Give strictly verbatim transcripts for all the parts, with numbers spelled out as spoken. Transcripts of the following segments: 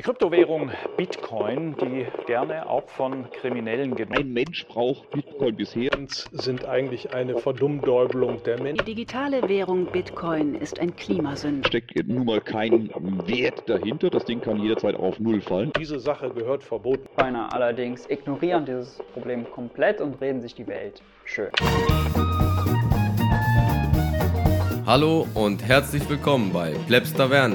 Die Kryptowährung Bitcoin, die gerne auch von Kriminellen genutzt Ein Mensch braucht Bitcoin bisher. Sind eigentlich eine Verdummdäubelung der Menschen. Die digitale Währung Bitcoin ist ein Klimasünder. Steckt nun mal kein Wert dahinter. Das Ding kann jederzeit auf Null fallen. Diese Sache gehört verboten. Bitcoiner allerdings ignorieren dieses Problem komplett und reden sich die Welt schön. Hallo und herzlich willkommen bei Plebs Taverne,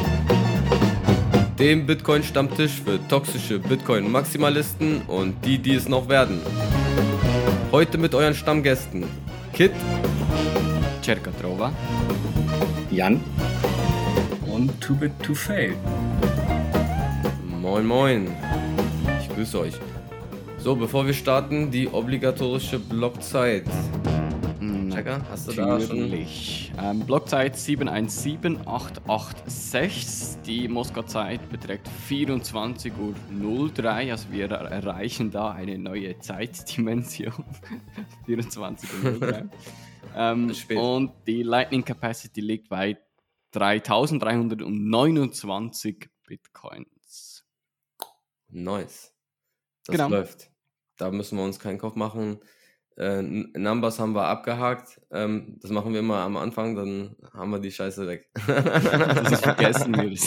dem Bitcoin-Stammtisch für toxische Bitcoin-Maximalisten und die, die es noch werden. Heute mit euren Stammgästen Kit, Cercatrova, Jan und Too Bit to Fail. Moin moin, ich grüße euch. So, bevor wir starten, die obligatorische Blockzeit. Checker, hast du da schon? Natürlich. Ähm, Blockzeit sieben eins sieben acht acht sechs. Die Moskauer Zeit beträgt vierundzwanzig Uhr null drei. Also wir erreichen da eine neue Zeitdimension. vierundzwanzig Uhr null drei. ähm, und die Lightning Capacity liegt bei dreitausenddreihundertneunundzwanzig Bitcoins. Nice. Das Genau. läuft. Da müssen wir uns keinen Kopf machen. Äh, Numbers haben wir abgehakt. Ähm, das machen wir immer am Anfang, dann haben wir die Scheiße weg. Das ist vergessen wird.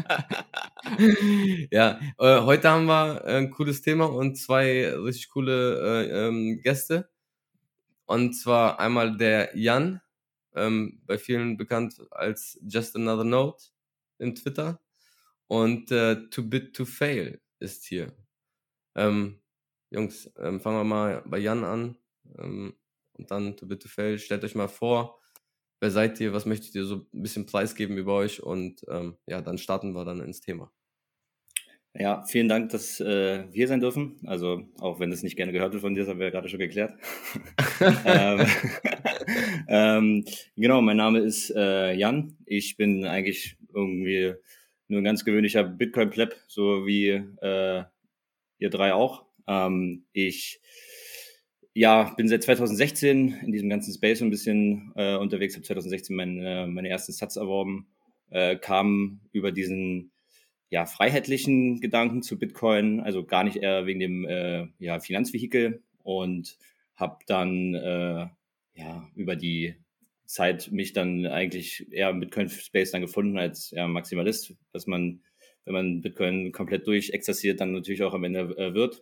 Ja, äh, heute haben wir ein cooles Thema und zwei richtig coole äh, ähm, Gäste. Und zwar einmal der Jan, ähm, bei vielen bekannt als Just Another Note im Twitter. Und äh, Too Bit to Fail ist hier. Ähm, Jungs, ähm, fangen wir mal bei Jan an. Ähm, und dann Too Bit to Fail. Stellt euch mal vor, wer seid ihr, was möchtet ihr so ein bisschen preisgeben über euch und ähm, ja, dann starten wir dann ins Thema. Ja, vielen Dank, dass äh, wir hier sein dürfen. Also auch wenn es nicht gerne gehört wird von dir, das haben wir ja gerade schon geklärt. ähm, ähm, genau, mein Name ist äh, Jan. Ich bin eigentlich irgendwie nur ein ganz gewöhnlicher Bitcoin-Pleb, so wie äh, ihr drei auch. Ähm, ich Ja, bin seit zweitausendsechzehn in diesem ganzen Space so ein bisschen äh, unterwegs, habe zweitausendsechzehn meine, meine ersten Sats erworben, äh, kam über diesen ja freiheitlichen Gedanken zu Bitcoin, also gar nicht eher wegen dem äh, ja Finanzvehikel und habe dann äh, ja über die Zeit mich dann eigentlich eher im Bitcoin-Space dann gefunden als ja, Maximalist, dass man, wenn man Bitcoin komplett durchexerziert, dann natürlich auch am Ende äh, wird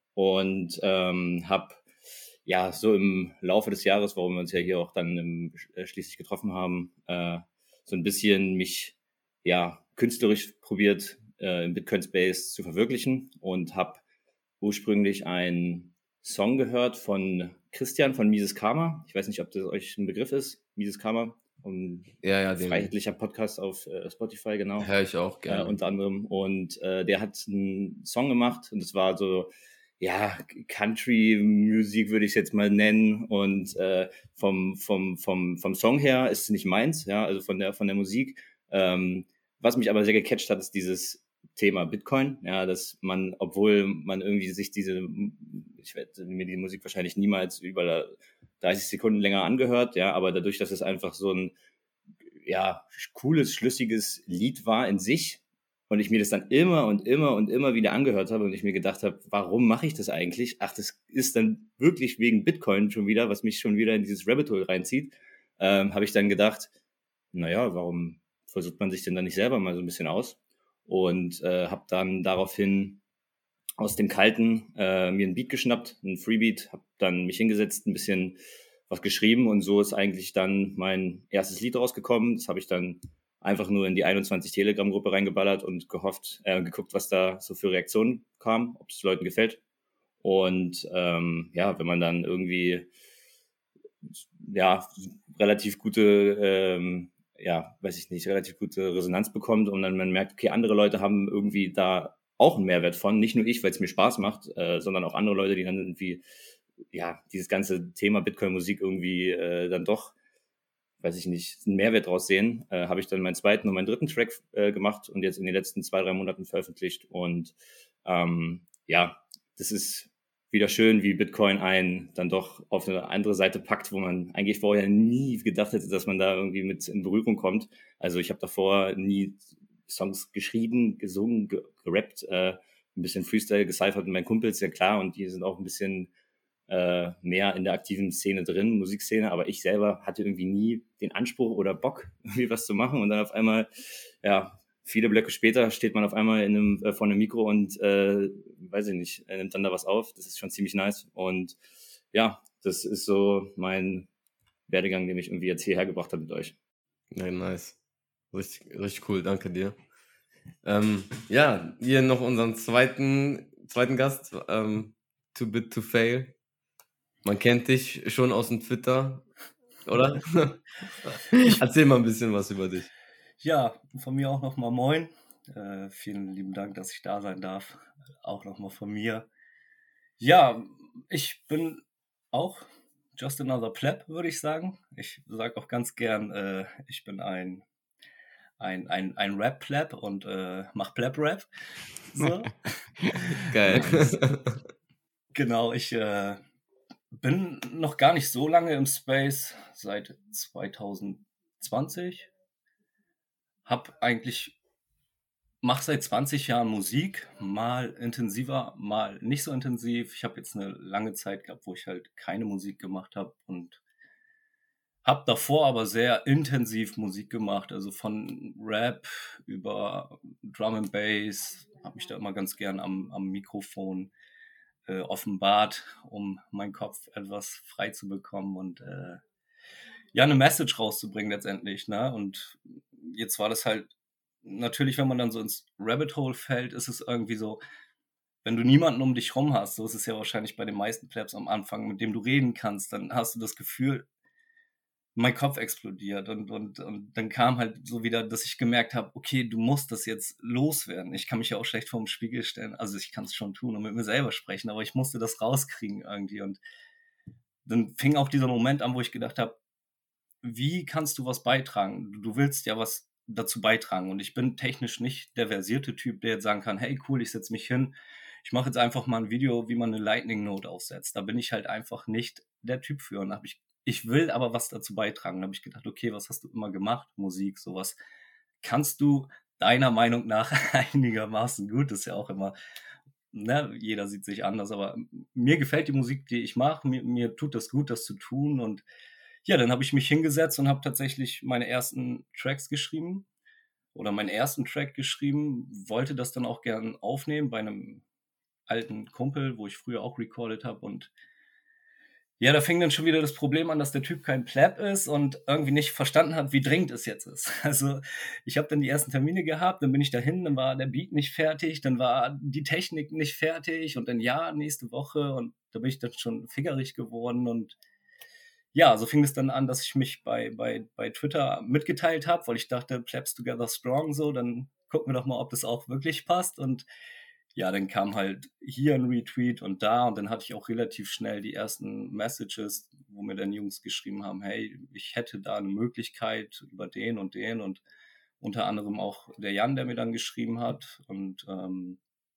und ähm, habe ja, so im Laufe des Jahres, warum wir uns ja hier auch dann im, äh, schließlich getroffen haben, äh, so ein bisschen mich ja künstlerisch probiert, äh, im Bitcoin-Space zu verwirklichen und habe ursprünglich einen Song gehört von Christian von Mises Karma. Ich weiß nicht, ob das euch ein Begriff ist, Mises Karma. Um ja, ja, freiheitlicher Podcast auf äh, Spotify, genau. Höre ich auch gerne. Äh, unter anderem. Und äh, der hat einen Song gemacht und es war so, ja, Country-Musik würde ich es jetzt mal nennen und äh, vom vom vom vom Song her ist es nicht meins, ja, also von der von der Musik. Ähm, was mich aber sehr gecatcht hat, ist dieses Thema Bitcoin, ja, dass man, obwohl man irgendwie sich diese, ich werde mir die Musik wahrscheinlich niemals über dreißig Sekunden länger angehört, ja, aber dadurch, dass es einfach so ein ja cooles, schlüssiges Lied war in sich. Und ich mir das dann immer und immer und immer wieder angehört habe und ich mir gedacht habe, warum mache ich das eigentlich? Ach, das ist dann wirklich wegen Bitcoin schon wieder, was mich schon wieder in dieses Rabbit Hole reinzieht. Ähm, habe ich dann gedacht, naja, warum versucht man sich denn dann nicht selber mal so ein bisschen aus? Und äh, habe dann daraufhin aus dem Kalten äh, mir ein Beat geschnappt, ein Freebeat, habe dann mich hingesetzt, ein bisschen was geschrieben und so ist eigentlich dann mein erstes Lied rausgekommen. Das habe ich dann einfach nur in die einundzwanzig Telegram-Gruppe reingeballert und gehofft, äh, geguckt, was da so für Reaktionen kamen, ob es Leuten gefällt. Und ähm, ja, wenn man dann irgendwie ja relativ gute, ähm, ja, weiß ich nicht, relativ gute Resonanz bekommt und dann man merkt, okay, andere Leute haben irgendwie da auch einen Mehrwert von, nicht nur ich, weil es mir Spaß macht, äh, sondern auch andere Leute, die dann irgendwie ja dieses ganze Thema Bitcoin-Musik irgendwie äh, dann doch weiß ich nicht, einen Mehrwert draus sehen, äh, habe ich dann meinen zweiten und meinen dritten Track äh, gemacht und jetzt in den letzten zwei, drei Monaten veröffentlicht. Und ähm, ja, das ist wieder schön, wie Bitcoin einen dann doch auf eine andere Seite packt, wo man eigentlich vorher nie gedacht hätte, dass man da irgendwie mit in Berührung kommt. Also ich habe davor nie Songs geschrieben, gesungen, ge gerappt, äh, ein bisschen Freestyle gecyphert mit meinen Kumpels, ja klar, und die sind auch ein bisschen äh, mehr in der aktiven Szene drin, Musikszene, aber ich selber hatte irgendwie nie den Anspruch oder Bock, irgendwie was zu machen, und dann auf einmal, ja, viele Blöcke später steht man auf einmal in einem, äh, vor einem Mikro und, äh, weiß ich nicht, er nimmt dann da was auf, das ist schon ziemlich nice, und ja, das ist so mein Werdegang, den mich irgendwie jetzt hierher gebracht hat mit euch. Ja, nice. Richtig, richtig cool, danke dir. Ähm, ja, hier noch unseren zweiten, zweiten Gast, ähm, Too Bit to Fail. Man kennt dich schon aus dem Twitter, oder? Erzähl mal ein bisschen was über dich. Ja, von mir auch nochmal moin. Äh, vielen lieben Dank, dass ich da sein darf. Auch nochmal von mir. Ja, ich bin auch just another pleb, würde ich sagen. Ich sage auch ganz gern, äh, ich bin ein ein, ein, ein Rap-Pleb und äh, mach Pleb-Rap. So. Geil. Genau, ich äh, bin noch gar nicht so lange im Space, seit zwanzig zwanzig. Hab eigentlich, mach seit zwanzig Jahren Musik, mal intensiver, mal nicht so intensiv. Ich habe jetzt eine lange Zeit gehabt, wo ich halt keine Musik gemacht habe und habe davor aber sehr intensiv Musik gemacht, also von Rap über Drum and Bass, habe mich da immer ganz gern am, am Mikrofon äh, offenbart, um meinen Kopf etwas frei zu bekommen und äh, ja, eine Message rauszubringen letztendlich, ne? Und jetzt war das halt, natürlich, wenn man dann so ins Rabbit Hole fällt, ist es irgendwie so, wenn du niemanden um dich rum hast, so ist es ja wahrscheinlich bei den meisten Plebs am Anfang, mit dem du reden kannst, dann hast du das Gefühl, mein Kopf explodiert und, und, und dann kam halt so wieder, dass ich gemerkt habe, okay, du musst das jetzt loswerden. Ich kann mich ja auch schlecht vor dem Spiegel stellen, also ich kann es schon tun und mit mir selber sprechen, aber ich musste das rauskriegen irgendwie und dann fing auch dieser Moment an, wo ich gedacht habe, wie kannst du was beitragen? Du willst ja was dazu beitragen und ich bin technisch nicht der versierte Typ, der jetzt sagen kann, hey cool, ich setze mich hin, ich mache jetzt einfach mal ein Video, wie man eine Lightning Note aufsetzt. Da bin ich halt einfach nicht der Typ für und habe ich Ich will aber was dazu beitragen. Da habe ich gedacht, okay, was hast du immer gemacht? Musik, sowas. Kannst du deiner Meinung nach einigermaßen gut? Das ist ja auch immer, ne, jeder sieht sich anders, aber mir gefällt die Musik, die ich mache. Mir, mir tut das gut, das zu tun. Und ja, dann habe ich mich hingesetzt und habe tatsächlich meine ersten Tracks geschrieben oder meinen ersten Track geschrieben, wollte das dann auch gern aufnehmen bei einem alten Kumpel, wo ich früher auch recorded habe und ja, da fing dann schon wieder das Problem an, dass der Typ kein Pleb ist und irgendwie nicht verstanden hat, wie dringend es jetzt ist. Also ich habe dann die ersten Termine gehabt, dann bin ich dahin, dann war der Beat nicht fertig, dann war die Technik nicht fertig und dann ja, nächste Woche und da bin ich dann schon fingerig geworden und ja, so fing es dann an, dass ich mich bei, bei, bei Twitter mitgeteilt habe, weil ich dachte, Plebs together strong, so, dann gucken wir doch mal, ob das auch wirklich passt und ja, dann kam halt hier ein Retweet und da und dann hatte ich auch relativ schnell die ersten Messages, wo mir dann Jungs geschrieben haben, hey, ich hätte da eine Möglichkeit über den und den und unter anderem auch der Jan, der mir dann geschrieben hat und ähm,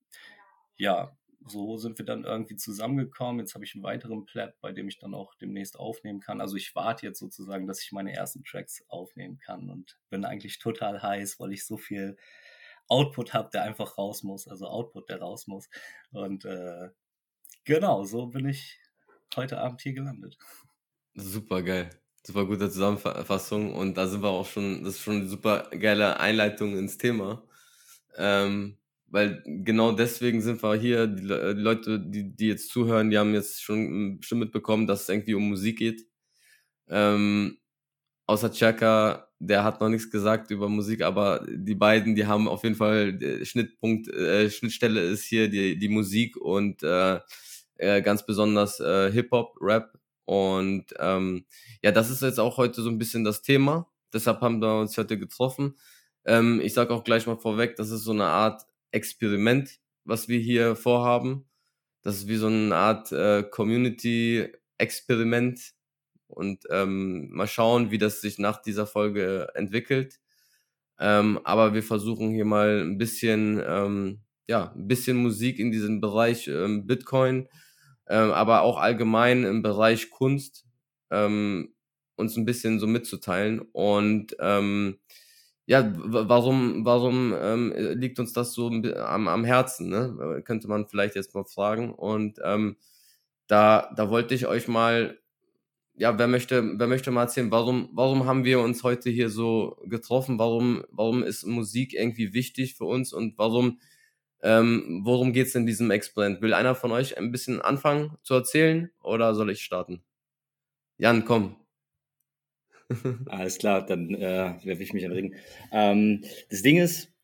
ja, so sind wir dann irgendwie zusammengekommen. Jetzt habe ich einen weiteren Pleb, bei dem ich dann auch demnächst aufnehmen kann. Also ich warte jetzt sozusagen, dass ich meine ersten Tracks aufnehmen kann und bin eigentlich total heiß, weil ich so viel Output habe, der einfach raus muss. Also Output, der raus muss. Und äh, genau, so bin ich heute Abend hier gelandet. Super geil. Super gute Zusammenfassung. Und da sind wir auch schon, das ist schon eine super geile Einleitung ins Thema. Ähm, weil genau deswegen sind wir hier. Die, die Leute, die, die jetzt zuhören, die haben jetzt schon bestimmt mitbekommen, dass es irgendwie um Musik geht. Ähm, außer Chaka, der hat noch nichts gesagt über Musik, aber die beiden, die haben auf jeden Fall äh, Schnittpunkt, äh, Schnittstelle ist hier die, die Musik und äh, äh, ganz besonders äh, Hip-Hop, Rap. Und ähm, ja, das ist jetzt auch heute so ein bisschen das Thema. Deshalb haben wir uns heute getroffen. Ähm, ich sage auch gleich mal vorweg, das ist so eine Art Experiment, was wir hier vorhaben. Das ist wie so eine Art äh, Community-Experiment. Und ähm, mal schauen, wie das sich nach dieser Folge entwickelt. Ähm, aber wir versuchen hier mal ein bisschen, ähm, ja, ein bisschen Musik in diesem Bereich ähm, Bitcoin, ähm, aber auch allgemein im Bereich Kunst ähm, uns ein bisschen so mitzuteilen. Und ähm, ja, w- warum, warum ähm, liegt uns das so ein bi- am, am Herzen, ne? Äh, Könnte man vielleicht jetzt mal fragen. Und ähm, da, da wollte ich euch mal, ja, wer möchte, wer möchte mal erzählen, warum, warum haben wir uns heute hier so getroffen? Warum, warum ist Musik irgendwie wichtig für uns und warum, ähm, worum geht's in diesem Experiment? Will einer von euch ein bisschen anfangen zu erzählen oder soll ich starten? Jan, komm. Alles klar, dann äh, werfe ich mich an den Ring. Ähm, das Ding ist,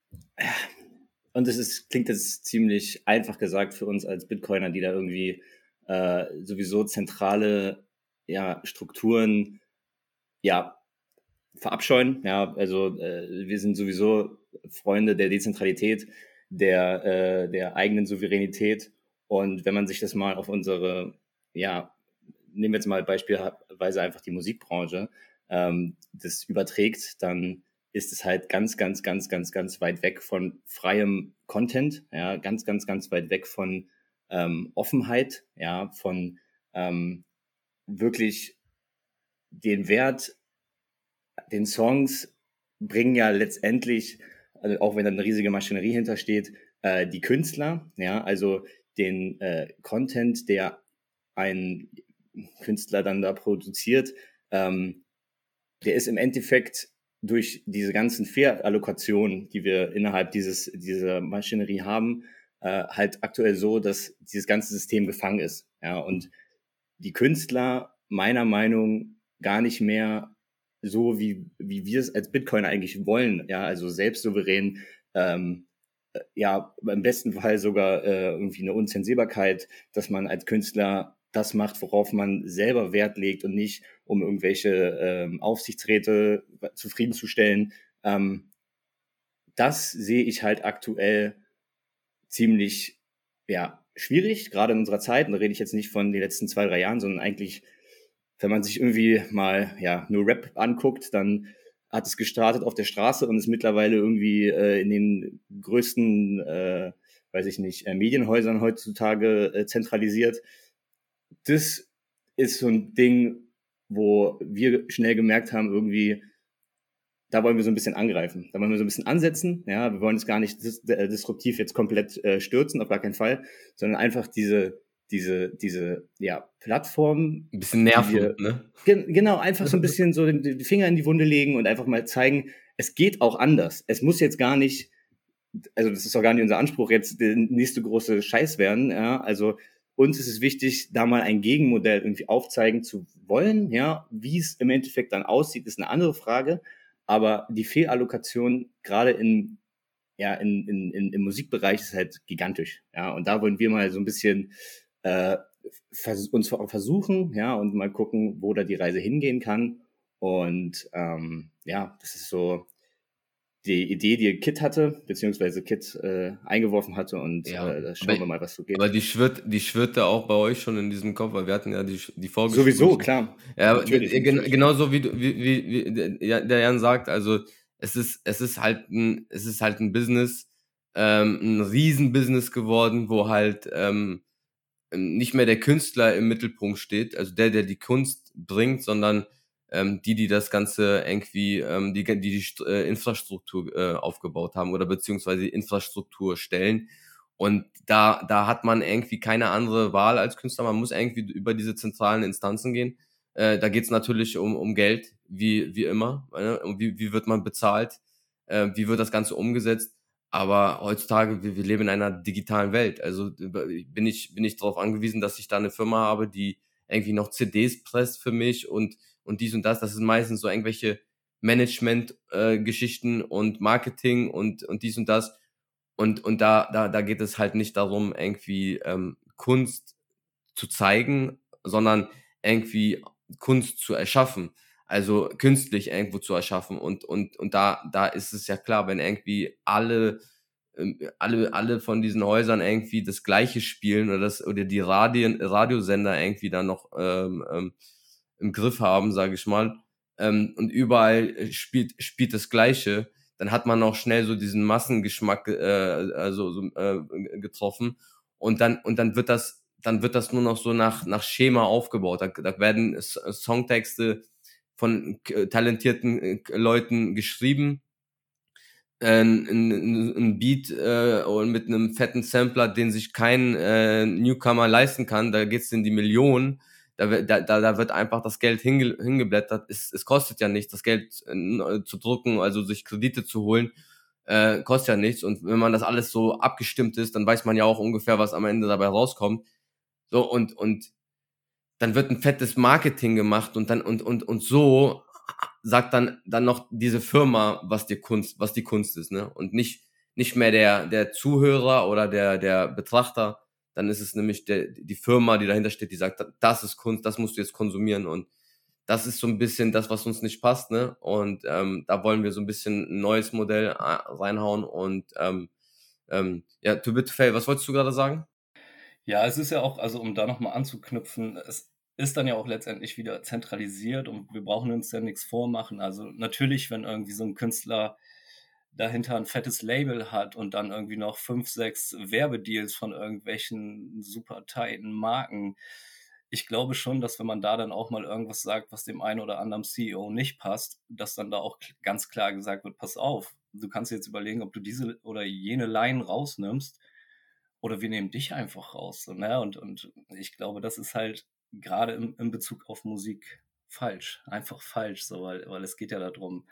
und es ist, klingt jetzt ziemlich einfach gesagt für uns als Bitcoiner, die da irgendwie äh, sowieso zentrale ja, Strukturen ja, verabscheuen. Ja, also äh, wir sind sowieso Freunde der Dezentralität, der, äh, der eigenen Souveränität. Und wenn man sich das mal auf unsere, ja, nehmen wir jetzt mal beispielsweise einfach die Musikbranche, ähm, das überträgt, dann ist es halt ganz, ganz, ganz, ganz, ganz weit weg von freiem Content, ja, ganz, ganz, ganz weit weg von ähm, Offenheit, ja, von ähm, wirklich den Wert, den Songs bringen ja letztendlich, also auch wenn da eine riesige Maschinerie hintersteht, äh, die Künstler, ja, also den äh, Content, der ein Künstler dann da produziert, ähm, der ist im Endeffekt durch diese ganzen Fehlallokationen, die wir innerhalb dieses, dieser Maschinerie haben, äh, halt aktuell so, dass dieses ganze System gefangen ist. Ja, und die Künstler meiner Meinung gar nicht mehr so, wie, wie wir es als Bitcoiner eigentlich wollen, ja, also selbstsouverän, ähm, ja, im besten Fall sogar äh, irgendwie eine Unzensierbarkeit, dass man als Künstler das macht, worauf man selber Wert legt und nicht, um irgendwelche ähm, Aufsichtsräte zufriedenzustellen. Ähm, das sehe ich halt aktuell ziemlich, ja, schwierig, gerade in unserer Zeit. Und da rede ich jetzt nicht von den letzten zwei, drei Jahren, sondern eigentlich, wenn man sich irgendwie mal, ja, nur Rap anguckt, dann hat es gestartet auf der Straße und ist mittlerweile irgendwie äh, in den größten, äh, weiß ich nicht, äh, Medienhäusern heutzutage äh, zentralisiert. Das ist so ein Ding, wo wir schnell gemerkt haben, irgendwie, da wollen wir so ein bisschen angreifen. Da wollen wir so ein bisschen ansetzen. Ja, wir wollen es gar nicht dis- äh, disruptiv jetzt komplett äh, stürzen, auf gar keinen Fall, sondern einfach diese, diese, diese, ja, Plattform. Ein bisschen die nerven, wir, ne? gen- genau, einfach so ein bisschen so den, die Finger in die Wunde legen und einfach mal zeigen, es geht auch anders. Es muss jetzt gar nicht, also das ist auch gar nicht unser Anspruch, jetzt der nächste große Scheiß werden. Ja, also uns ist es wichtig, da mal ein Gegenmodell irgendwie aufzeigen zu wollen. Ja, wie es im Endeffekt dann aussieht, ist eine andere Frage. Aber die Fehlallokation gerade in, ja, in, in, in, im Musikbereich ist halt gigantisch. Ja, und da wollen wir mal so ein bisschen äh, vers- uns versuchen, ja, und mal gucken, wo da die Reise hingehen kann. Und ähm, ja, das ist so die Idee, die Kit hatte, beziehungsweise Kit äh, eingeworfen hatte. Und Ja, äh, da schauen aber, wir mal, was so geht. aber die schwirrt, die schwirrte auch bei euch schon in diesem Kopf, weil wir hatten ja die, die Vorgespräche. Sowieso, klar. Ja, Natürlich, äh, gen- natürlich. genauso wie, du- wie, wie, wie der der Jan sagt, also es ist, es ist halt ein, es ist halt ein Business, ähm, ein Riesenbusiness geworden, wo halt ähm, nicht mehr der Künstler im Mittelpunkt steht, also der, der die Kunst bringt, sondern ähm, die, die das Ganze irgendwie, ähm, die die, die St- äh, Infrastruktur äh, aufgebaut haben oder beziehungsweise die Infrastruktur stellen. Und da, da hat man irgendwie keine andere Wahl als Künstler. Man muss irgendwie über diese zentralen Instanzen gehen. Äh, da geht's natürlich um, um Geld, wie, wie immer. Äh, und wie, wie wird man bezahlt? Äh, wie wird das Ganze umgesetzt? Aber heutzutage, wir, wir leben in einer digitalen Welt. Also äh, bin ich, bin ich darauf angewiesen, dass ich da eine Firma habe, die irgendwie noch C Ds presst für mich und, und dies und das. Das sind meistens so irgendwelche Management-Geschichten äh, und Marketing und, und dies und das. Und, und da, da, da geht es halt nicht darum, irgendwie ähm, Kunst zu zeigen, sondern irgendwie Kunst zu erschaffen. Also künstlich irgendwo zu erschaffen. Und, und, und da, da ist es ja klar, wenn irgendwie alle, ähm, alle, alle von diesen Häusern irgendwie das Gleiche spielen oder das, oder die Radien, Radiosender irgendwie dann noch ähm, ähm, im Griff haben, sage ich mal, ähm, und überall spielt, spielt das Gleiche, dann hat man auch schnell so diesen Massengeschmack äh, also so, äh, getroffen und dann und dann wird das dann wird das nur noch so nach nach Schema aufgebaut. Da, da werden S- Songtexte von äh, talentierten äh, Leuten geschrieben ein, ein, ein Beat äh, und mit einem fetten Sampler, den sich kein äh, Newcomer leisten kann, da geht's in die Millionen, da, wird- da, da da wird einfach das Geld hinge, hingeblättert. Es, es kostet ja nichts, das Geld äh, zu drucken, also sich Kredite zu holen, äh, kostet ja nichts. Und wenn man das alles so abgestimmt ist, dann weiß man ja auch ungefähr, was am Ende dabei rauskommt. So, und, und dann wird ein fettes Marketing gemacht und dann, und, und, und so sagt dann, dann noch diese Firma, was die Kunst, was die Kunst ist, ne? Und nicht, nicht mehr der, der Zuhörer oder der, der Betrachter. Dann ist es nämlich der, die Firma, die dahinter steht, die sagt, das ist Kunst, das musst du jetzt konsumieren. Und das ist so ein bisschen das, was uns nicht passt, ne? Und ähm, da wollen wir so ein bisschen ein neues Modell äh, reinhauen. Und ähm, ähm, ja, to bit to fail, was wolltest du gerade sagen? Ja, es ist ja auch, also um da nochmal anzuknüpfen, es ist dann ja auch letztendlich wieder zentralisiert und wir brauchen uns ja nichts vormachen. Also natürlich, wenn irgendwie so ein Künstler dahinter ein fettes Label hat und dann irgendwie noch fünf, sechs Werbedeals von irgendwelchen super tighten Marken. Ich glaube schon, dass wenn man da dann auch mal irgendwas sagt, was dem einen oder anderen C E O nicht passt, dass dann da auch k- ganz klar gesagt wird, pass auf, du kannst jetzt überlegen, ob du diese oder jene Line rausnimmst oder wir nehmen dich einfach raus. So, ne? Und, und ich glaube, das ist halt gerade im, in Bezug auf Musik falsch. Einfach falsch, so, weil, weil es geht ja darum,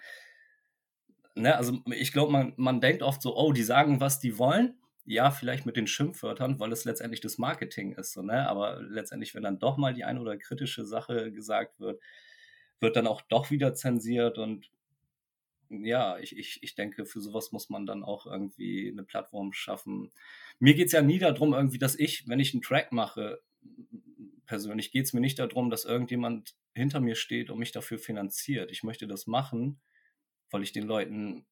ne, also ich glaube, man, man denkt oft so, oh, die sagen, was die wollen. Ja, vielleicht mit den Schimpfwörtern, weil es letztendlich das Marketing ist, so, ne? Aber letztendlich, wenn dann doch mal die eine oder kritische Sache gesagt wird, wird dann auch doch wieder zensiert. Und ja, ich, ich, ich denke, für sowas muss man dann auch irgendwie eine Plattform schaffen. Mir geht es ja nie darum, irgendwie, dass ich, wenn ich einen Track mache, persönlich geht es mir nicht darum, dass irgendjemand hinter mir steht und mich dafür finanziert. Ich möchte das machen, weil ich den Leuten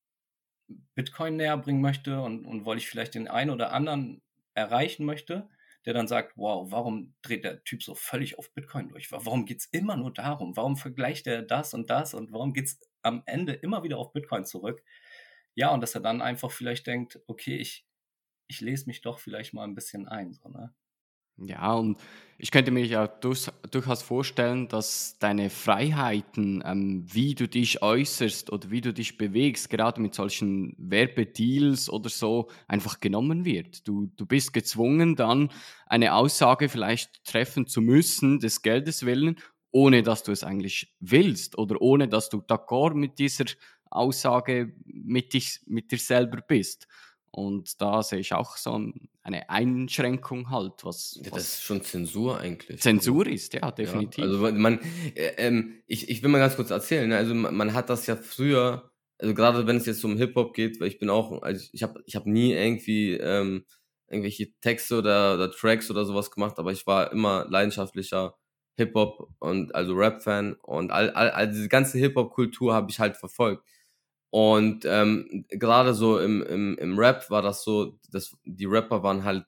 Bitcoin näher bringen möchte und, und weil ich vielleicht den einen oder anderen erreichen möchte, der dann sagt, wow, warum dreht der Typ so völlig auf Bitcoin durch? Wa- Warum geht es immer nur darum? Warum vergleicht er das und das und warum geht es am Ende immer wieder auf Bitcoin zurück? Ja, und dass er dann einfach vielleicht denkt, okay, ich, ich lese mich doch vielleicht mal ein bisschen ein. So, ne? Ja, und ich könnte mir ja durch, durchaus vorstellen, dass deine Freiheiten, ähm, wie du dich äußerst oder wie du dich bewegst, gerade mit solchen Werbedeals oder so, einfach genommen wird. Du, du bist gezwungen, dann eine Aussage vielleicht treffen zu müssen, des Geldes willen, ohne dass du es eigentlich willst oder ohne dass du d'accord mit dieser Aussage mit, dich, mit dir selber bist. Und da sehe ich auch so ein- eine Einschränkung halt, was, Ja, das was ist schon Zensur eigentlich. Zensur Also, ist, ja, ja, definitiv. also man, man, äh, ähm, ich, ich will mal ganz kurz erzählen, ne? Also man, man hat das ja früher, also gerade wenn es jetzt um Hip-Hop geht, weil ich bin auch, also ich habe ich hab nie irgendwie ähm, irgendwelche Texte oder, oder Tracks oder sowas gemacht, aber ich war immer leidenschaftlicher Hip-Hop und also Rap-Fan und all, all, all diese ganze Hip-Hop-Kultur habe ich halt verfolgt. Und ähm, gerade so im, im, im Rap war das so, dass die Rapper waren halt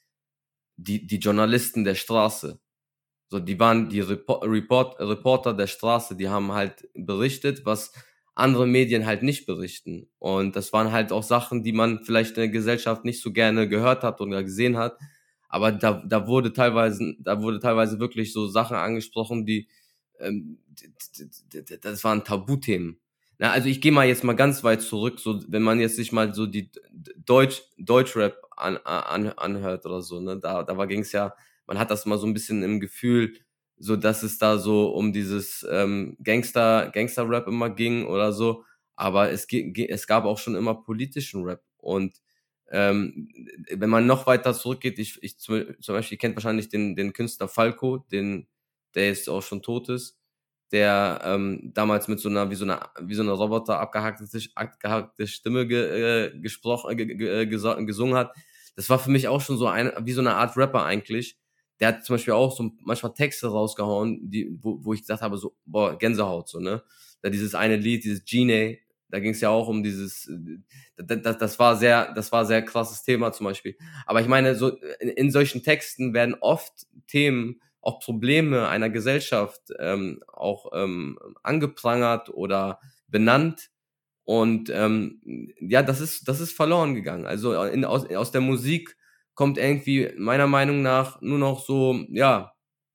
die, die Journalisten der Straße. So, die waren die Report, Report, Reporter der Straße, die haben halt berichtet, was andere Medien halt nicht berichten. Und das waren halt auch Sachen, die man vielleicht in der Gesellschaft nicht so gerne gehört hat oder gesehen hat. Aber da, da wurde teilweise, da wurde teilweise wirklich so Sachen angesprochen, die, ähm, d- d- d- das waren Tabuthemen. Na, also ich gehe mal jetzt mal ganz weit zurück, so wenn man jetzt sich mal so die Deutsch Deutschrap an, an, anhört oder so, ne, da da war ging's ja, man hat das mal so ein bisschen im Gefühl, so dass es da so um dieses ähm, Gangster Gangster-Rap immer ging oder so, aber es ge- ge- es gab auch schon immer politischen Rap und ähm, wenn man noch weiter zurückgeht, ich, ich zum, zum Beispiel, ihr kennt wahrscheinlich den den Künstler Falco, den der jetzt auch schon tot ist, der ähm, damals mit so einer wie so einer wie so eine Roboter abgehackte, abgehackte Stimme ge, äh, gesprochen äh, ge, ge, äh, gesa- gesungen hat. Das war für mich auch schon so ein wie so eine Art Rapper eigentlich. Der hat zum Beispiel auch so manchmal Texte rausgehauen, die wo, wo ich gesagt habe so boah Gänsehaut so, ne? Da dieses eine Lied, dieses Genie, da ging es ja auch um dieses das, das, das war sehr das war sehr krasses Thema zum Beispiel. Aber ich meine so in, in solchen Texten werden oft Themen, auch Probleme einer Gesellschaft ähm, auch ähm, angeprangert oder benannt. Und ähm, ja, das ist, das ist verloren gegangen. Also in, aus, aus der Musik kommt irgendwie meiner Meinung nach nur noch so, ja,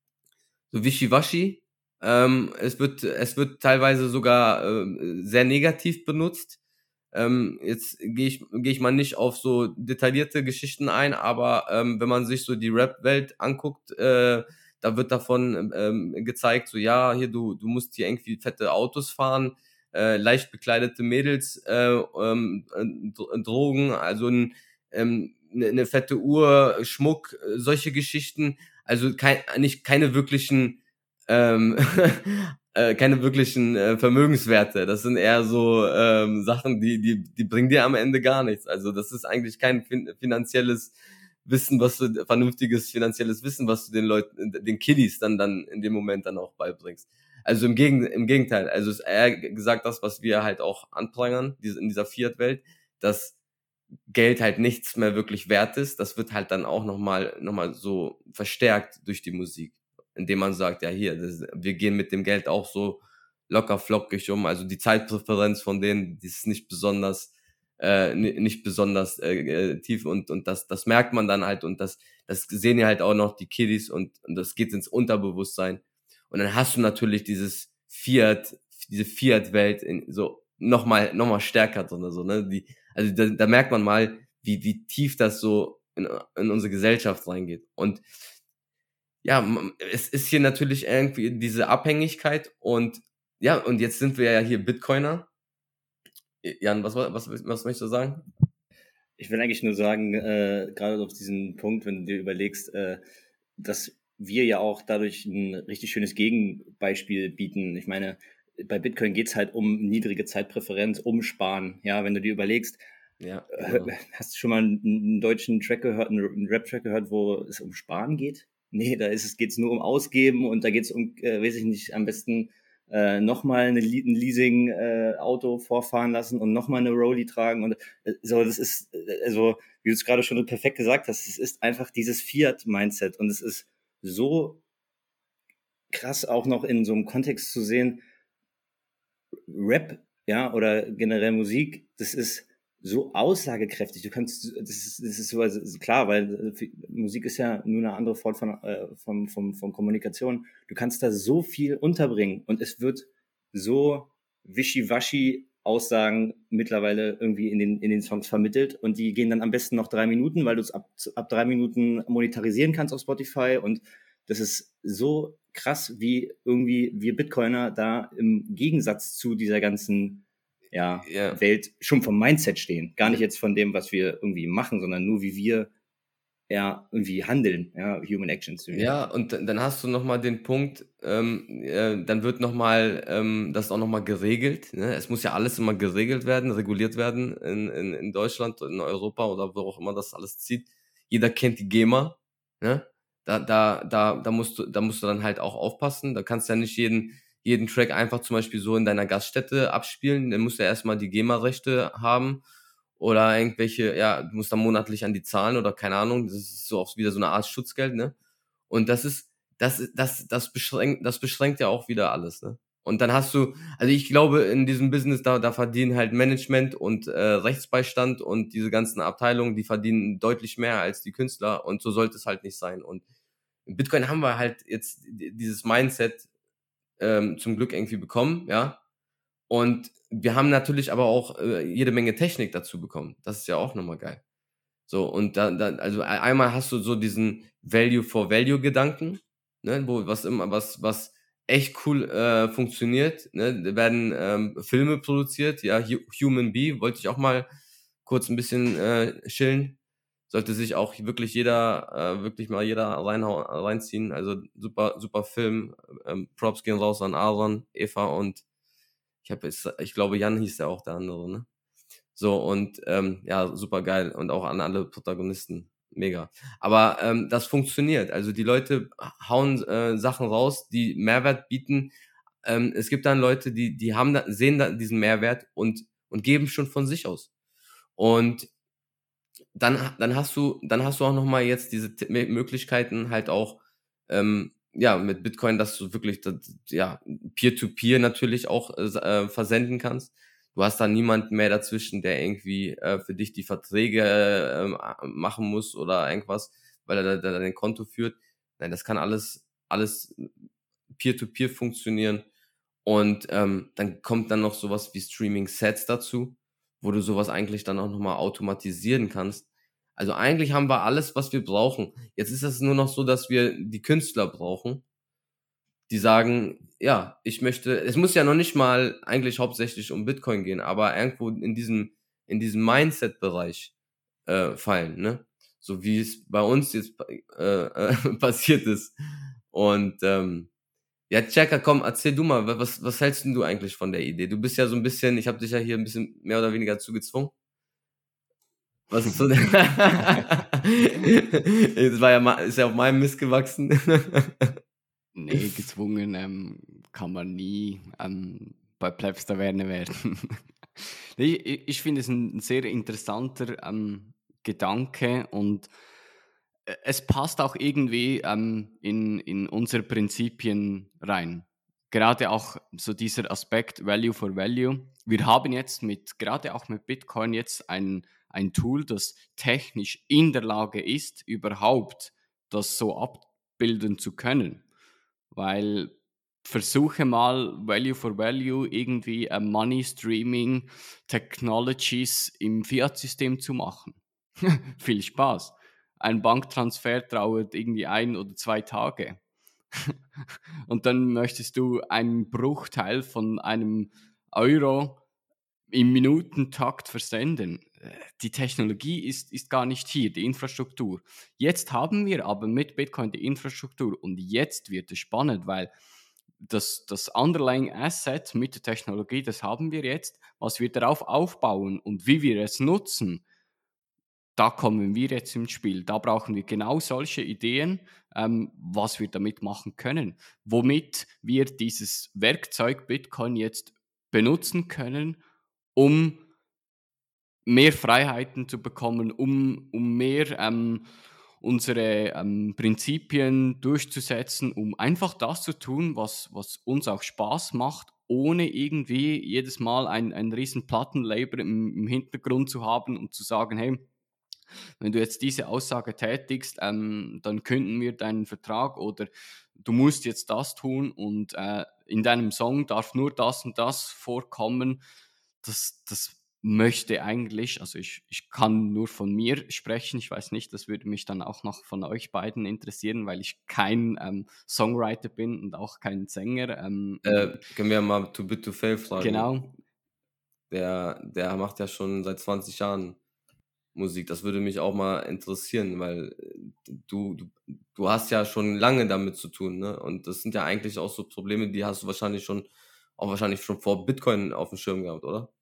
so Wischiwaschi. Ähm, es wird, es wird teilweise sogar äh, sehr negativ benutzt. Ähm, jetzt gehe ich, gehe ich mal nicht auf so detaillierte Geschichten ein, aber ähm, wenn man sich so die Rap-Welt anguckt, äh, da wird davon ähm, gezeigt, so ja, hier, du, du musst hier irgendwie fette Autos fahren, äh, leicht bekleidete Mädels, äh, ähm, äh, Drogen, also ein, ähm, eine, eine fette Uhr, Schmuck, äh, solche Geschichten, also kein, nicht keine wirklichen ähm, äh, keine wirklichen äh, Vermögenswerte. Das sind eher so ähm, Sachen, die die die bringen dir am Ende gar nichts. Also das ist eigentlich kein fin finanzielles Wissen, was du vernünftiges finanzielles Wissen, was du den Leuten, den Kiddies dann dann in dem Moment dann auch beibringst. Also im, Gegen im Gegenteil. Also ist eher gesagt das, was wir halt auch anprangern, diese, in dieser Fiat-Welt, dass Geld halt nichts mehr wirklich wert ist. Das wird halt dann auch nochmal noch mal so verstärkt durch die Musik, indem man sagt, ja hier, das, wir gehen mit dem Geld auch so locker flockig um. Also die Zeitpräferenz von denen, die ist nicht besonders äh, nicht besonders äh, tief und und das das merkt man dann halt und das das sehen ja halt auch noch die Kiddies und, und das geht ins Unterbewusstsein und dann hast du natürlich dieses Fiat, diese Fiat-Welt in so noch mal noch mal stärker drin, so ne, die also da, da merkt man mal, wie wie tief das so in, in unsere Gesellschaft reingeht und ja, es ist hier natürlich irgendwie diese Abhängigkeit und ja, und jetzt sind wir ja hier Bitcoiner. Jan, was, was, was möchtest du sagen? Ich will eigentlich nur sagen, äh, gerade auf diesen Punkt, wenn du dir überlegst, äh, dass wir ja auch dadurch ein richtig schönes Gegenbeispiel bieten. Ich meine, bei Bitcoin geht's halt um niedrige Zeitpräferenz, um Sparen. Ja, wenn du dir überlegst, ja, genau. Hast du schon mal einen, einen deutschen Track gehört, einen Rap-Track gehört, wo es um Sparen geht? Nee, da ist es, geht's nur um Ausgeben und da geht's um, äh, weiß ich nicht, am besten äh, nochmal eine, ein Leasing-Auto äh, vorfahren lassen und nochmal eine Rolli tragen und äh, so, das ist, äh, also, wie du es gerade schon perfekt gesagt hast, es ist einfach dieses Fiat-Mindset und es ist so krass auch noch in so einem Kontext zu sehen, Rap, ja, oder generell Musik, das ist so aussagekräftig. Du kannst, das ist, das ist so also klar, weil Musik ist ja nur eine andere Form von, äh, von, von, von Kommunikation. Du kannst da so viel unterbringen und es wird so wischiwaschi Aussagen mittlerweile irgendwie in den, in den Songs vermittelt und die gehen dann am besten noch drei Minuten, weil du es ab, ab drei Minuten monetarisieren kannst auf Spotify und das ist so krass, wie irgendwie wir Bitcoiner da im Gegensatz zu dieser ganzen ja, ja. Welt schon vom Mindset stehen. Gar nicht jetzt von dem, was wir irgendwie machen, sondern nur wie wir ja irgendwie handeln, ja, Human Actions. Ja, und dann hast du nochmal den Punkt, ähm, äh, dann wird nochmal ähm, das auch nochmal geregelt. Ne? Es muss ja alles immer geregelt werden, reguliert werden in, in, in Deutschland, in Europa oder wo auch immer das alles zieht. Jeder kennt die GEMA, ne? Da, da, da, da musst du, da musst du dann halt auch aufpassen. Da kannst du ja nicht jeden, jeden Track einfach zum Beispiel so in deiner Gaststätte abspielen. Dann musst du ja erstmal die GEMA-Rechte haben oder irgendwelche, ja, du musst da monatlich an die zahlen oder keine Ahnung. Das ist so auch wieder so eine Art Schutzgeld, ne? Und das ist, das, das, das beschränkt, das beschränkt ja auch wieder alles, ne? Und dann hast du, also ich glaube, in diesem Business, da, da verdienen halt Management und äh, Rechtsbeistand und diese ganzen Abteilungen, die verdienen deutlich mehr als die Künstler und so sollte es halt nicht sein. Und in Bitcoin haben wir halt jetzt dieses Mindset ähm, zum Glück irgendwie bekommen, ja. Und wir haben natürlich aber auch äh, jede Menge Technik dazu bekommen. Das ist ja auch nochmal geil. So, und da, da, also einmal hast du so diesen Value for Value Gedanken, ne, wo was immer, was, was echt cool äh, funktioniert, ne, da werden ähm, Filme produziert, ja, Human Bee, wollte ich auch mal kurz ein bisschen äh, chillen. Sollte sich auch wirklich jeder, äh, wirklich mal jeder reinhauen, reinziehen. Also super, super Film. Ähm, Props gehen raus an Aaron, Eva und ich habe ich glaube Jan hieß der auch der andere, ne? So und ähm, ja, super geil und auch an alle Protagonisten. Mega. Aber ähm, das funktioniert. Also die Leute hauen äh, Sachen raus, die Mehrwert bieten. Ähm, es gibt dann Leute, die die haben da, sehen da diesen Mehrwert und und geben schon von sich aus. Und dann dann hast du dann hast du auch noch mal jetzt diese T- Möglichkeiten halt auch ähm, ja mit Bitcoin, dass du wirklich das, ja Peer-to-Peer natürlich auch äh, versenden kannst. Du hast da niemanden mehr dazwischen, der irgendwie äh, für dich die Verträge äh, machen muss oder irgendwas, weil er da, da dein Konto führt. Nein, das kann alles alles Peer-to-Peer funktionieren. Und ähm, dann kommt dann noch sowas wie Streaming-Sets dazu, wo du sowas eigentlich dann auch nochmal automatisieren kannst. Also eigentlich haben wir alles, was wir brauchen. Jetzt ist es nur noch so, dass wir die Künstler brauchen, die sagen, ja, ich möchte, es muss ja noch nicht mal eigentlich hauptsächlich um Bitcoin gehen, aber irgendwo in diesem, in diesem Mindset-Bereich äh, fallen, ne? So wie es bei uns jetzt äh, äh, passiert ist. Und ähm, ja, Checker, komm, erzähl du mal, was, was hältst denn du eigentlich von der Idee? Du bist ja so ein bisschen, ich habe dich ja hier ein bisschen mehr oder weniger zugezwungen. Was ist so? Das war ja ma- ist ja auf meinem Mist gewachsen. Nee, gezwungen ähm, kann man nie ähm, bei Plebs Taverne werden. Nee, ich ich finde es ein sehr interessanter ähm, Gedanke und äh, es passt auch irgendwie ähm, in, in unsere Prinzipien rein. Gerade auch so dieser Aspekt Value for Value. Wir haben jetzt mit, gerade auch mit Bitcoin jetzt ein, ein Tool, das technisch in der Lage ist, überhaupt das so abbilden zu können. Weil versuche mal Value for Value irgendwie äh, Money Streaming Technologies im Fiat-System zu machen. Viel Spaß. Ein Banktransfer dauert irgendwie ein oder zwei Tage. Und dann möchtest du einen Bruchteil von einem Euro im Minutentakt versenden. Äh, Die Technologie ist, ist gar nicht hier, die Infrastruktur. Jetzt haben wir aber mit Bitcoin die Infrastruktur und jetzt wird es spannend, weil das, das Underlying Asset mit der Technologie, das haben wir jetzt. Was wir darauf aufbauen und wie wir es nutzen, da kommen wir jetzt ins Spiel. Da brauchen wir genau solche Ideen, ähm, was wir damit machen können, womit wir dieses Werkzeug Bitcoin jetzt benutzen können, um mehr Freiheiten zu bekommen, um, um mehr ähm, unsere ähm, Prinzipien durchzusetzen, um einfach das zu tun, was, was uns auch Spaß macht, ohne irgendwie jedes Mal ein, ein riesen Plattenlabel im, im Hintergrund zu haben und zu sagen, hey, wenn du jetzt diese Aussage tätigst, ähm, dann künden wir deinen Vertrag oder du musst jetzt das tun und äh, in deinem Song darf nur das und das vorkommen. Das, das möchte eigentlich, also ich, ich kann nur von mir sprechen, ich weiß nicht, das würde mich dann auch noch von euch beiden interessieren, weil ich kein ähm, Songwriter bin und auch kein Sänger. Ähm, äh, können wir mal Too Bit to Fail fragen. Genau. Der, der macht ja schon seit zwanzig Jahren Musik. Das würde mich auch mal interessieren, weil äh, du, du, du hast ja schon lange damit zu tun, ne? Und das sind ja eigentlich auch so Probleme, die hast du wahrscheinlich schon, auch wahrscheinlich schon vor Bitcoin auf dem Schirm gehabt, oder?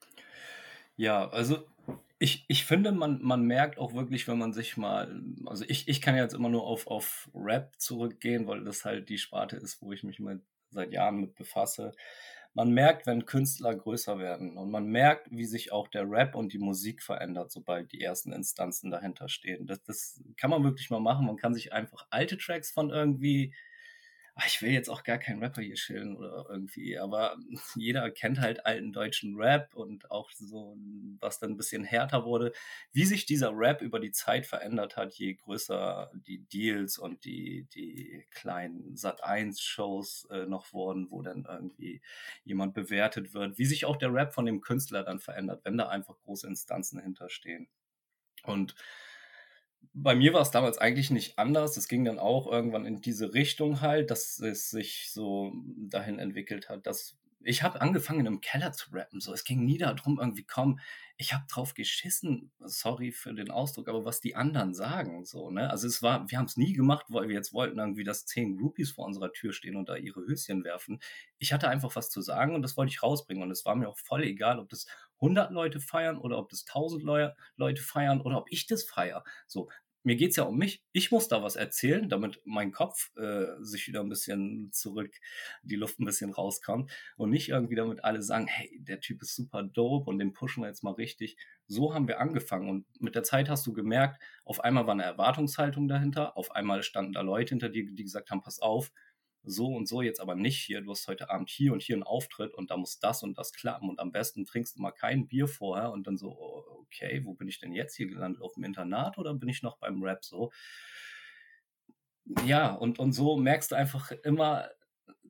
Ja, also ich, ich finde, man, man merkt auch wirklich, wenn man sich mal, also ich, ich kann jetzt immer nur auf, auf Rap zurückgehen, weil das halt die Sparte ist, wo ich mich mit, seit Jahren mit befasse. Man merkt, wenn Künstler größer werden und man merkt, wie sich auch der Rap und die Musik verändert, sobald die ersten Instanzen dahinter stehen. Das, das kann man wirklich mal machen. Man kann sich einfach alte Tracks von irgendwie, ach, ich will jetzt auch gar keinen Rapper hier schildern oder irgendwie, aber jeder kennt halt alten deutschen Rap und auch so, was dann ein bisschen härter wurde. Wie sich dieser Rap über die Zeit verändert hat, je größer die Deals und die, die kleinen Sat eins Shows äh, noch wurden, wo dann irgendwie jemand bewertet wird, wie sich auch der Rap von dem Künstler dann verändert, wenn da einfach große Instanzen hinterstehen. Und bei mir war es damals eigentlich nicht anders. Es ging dann auch irgendwann in diese Richtung halt, dass es sich so dahin entwickelt hat, dass ich habe angefangen im Keller zu rappen. So, es ging nie darum, irgendwie, komm, ich habe drauf geschissen, sorry für den Ausdruck, aber was die anderen sagen, so, ne? Also es war, wir haben es nie gemacht, weil wir jetzt wollten irgendwie, dass zehn Groupies vor unserer Tür stehen und da ihre Höschen werfen. Ich hatte einfach was zu sagen und das wollte ich rausbringen und es war mir auch voll egal, ob das hundert Leute feiern oder ob das tausend Leu- Leute feiern oder ob ich das feiere. So, mir geht es ja um mich. Ich muss da was erzählen, damit mein Kopf äh, sich wieder ein bisschen zurück, die Luft ein bisschen rauskommt und nicht irgendwie damit alle sagen, hey, der Typ ist super dope und den pushen wir jetzt mal richtig. So haben wir angefangen und mit der Zeit hast du gemerkt, auf einmal war eine Erwartungshaltung dahinter, auf einmal standen da Leute hinter dir, die gesagt haben, pass auf, so und so jetzt aber nicht hier, du hast heute Abend hier und hier einen Auftritt und da muss das und das klappen und am besten trinkst du mal kein Bier vorher und dann so, okay, wo bin ich denn jetzt hier gelandet, auf dem Internat oder bin ich noch beim Rap so? Ja, und, und so merkst du einfach immer,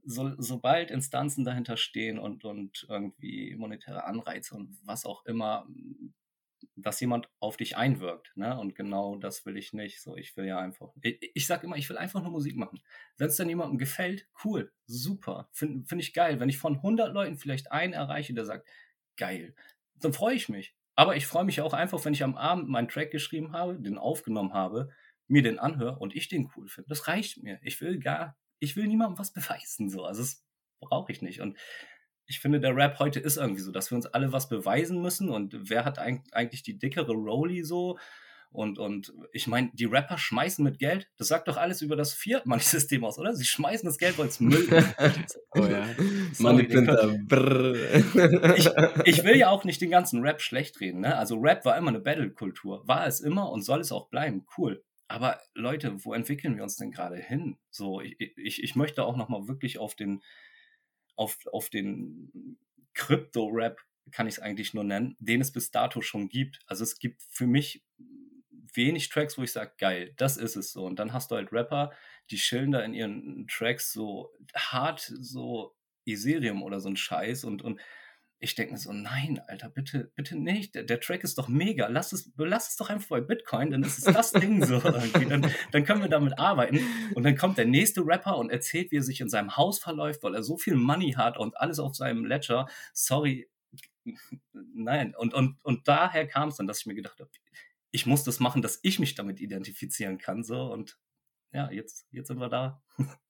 so, sobald Instanzen dahinter stehen und, und irgendwie monetäre Anreize und was auch immer, dass jemand auf dich einwirkt, ne? Und genau das will ich nicht. So, ich will ja einfach, ich, ich sag immer, ich will einfach nur Musik machen. Wenn es dann jemandem gefällt, cool, super, finde find ich geil. Wenn ich von hundert Leuten vielleicht einen erreiche, der sagt, geil, dann freue ich mich. Aber ich freue mich auch einfach, wenn ich am Abend meinen Track geschrieben habe, den aufgenommen habe, mir den anhöre und ich den cool finde. Das reicht mir. Ich will gar, ich will niemandem was beweisen, so. Also das brauche ich nicht. Und ich finde, der Rap heute ist irgendwie so, dass wir uns alle was beweisen müssen und wer hat eigentlich die dickere Rolli so und, und ich meine, die Rapper schmeißen mit Geld, das sagt doch alles über das Fiat-Money-System aus, oder? Sie schmeißen das Geld, weil es Müll ist. Oh ja. Money Printer. ich, ich will ja auch nicht den ganzen Rap schlecht reden, ne? Also Rap war immer eine Battle-Kultur, war es immer und soll es auch bleiben, cool. Aber Leute, wo entwickeln wir uns denn gerade hin? So, ich, ich, ich möchte auch nochmal wirklich auf den auf, auf den Krypto-Rap, kann ich es eigentlich nur nennen, den es bis dato schon gibt. Also es gibt für mich wenig Tracks, wo ich sage, geil, das ist es so. Und dann hast du halt Rapper, die chillen da in ihren Tracks so hart, so Ethereum oder so ein Scheiß und, und ich denke mir so, nein, Alter, bitte, bitte nicht. Der, der Track ist doch mega. Lass es, lass es doch einfach bei Bitcoin, dann ist es das Ding so irgendwie. Dann, dann können wir damit arbeiten. Und dann kommt der nächste Rapper und erzählt, wie er sich in seinem Haus verläuft, weil er so viel Money hat und alles auf seinem Ledger. Sorry. Nein. Und, und, und daher kam es dann, dass ich mir gedacht habe, ich muss das machen, dass ich mich damit identifizieren kann. So. Und ja, jetzt, jetzt sind wir da.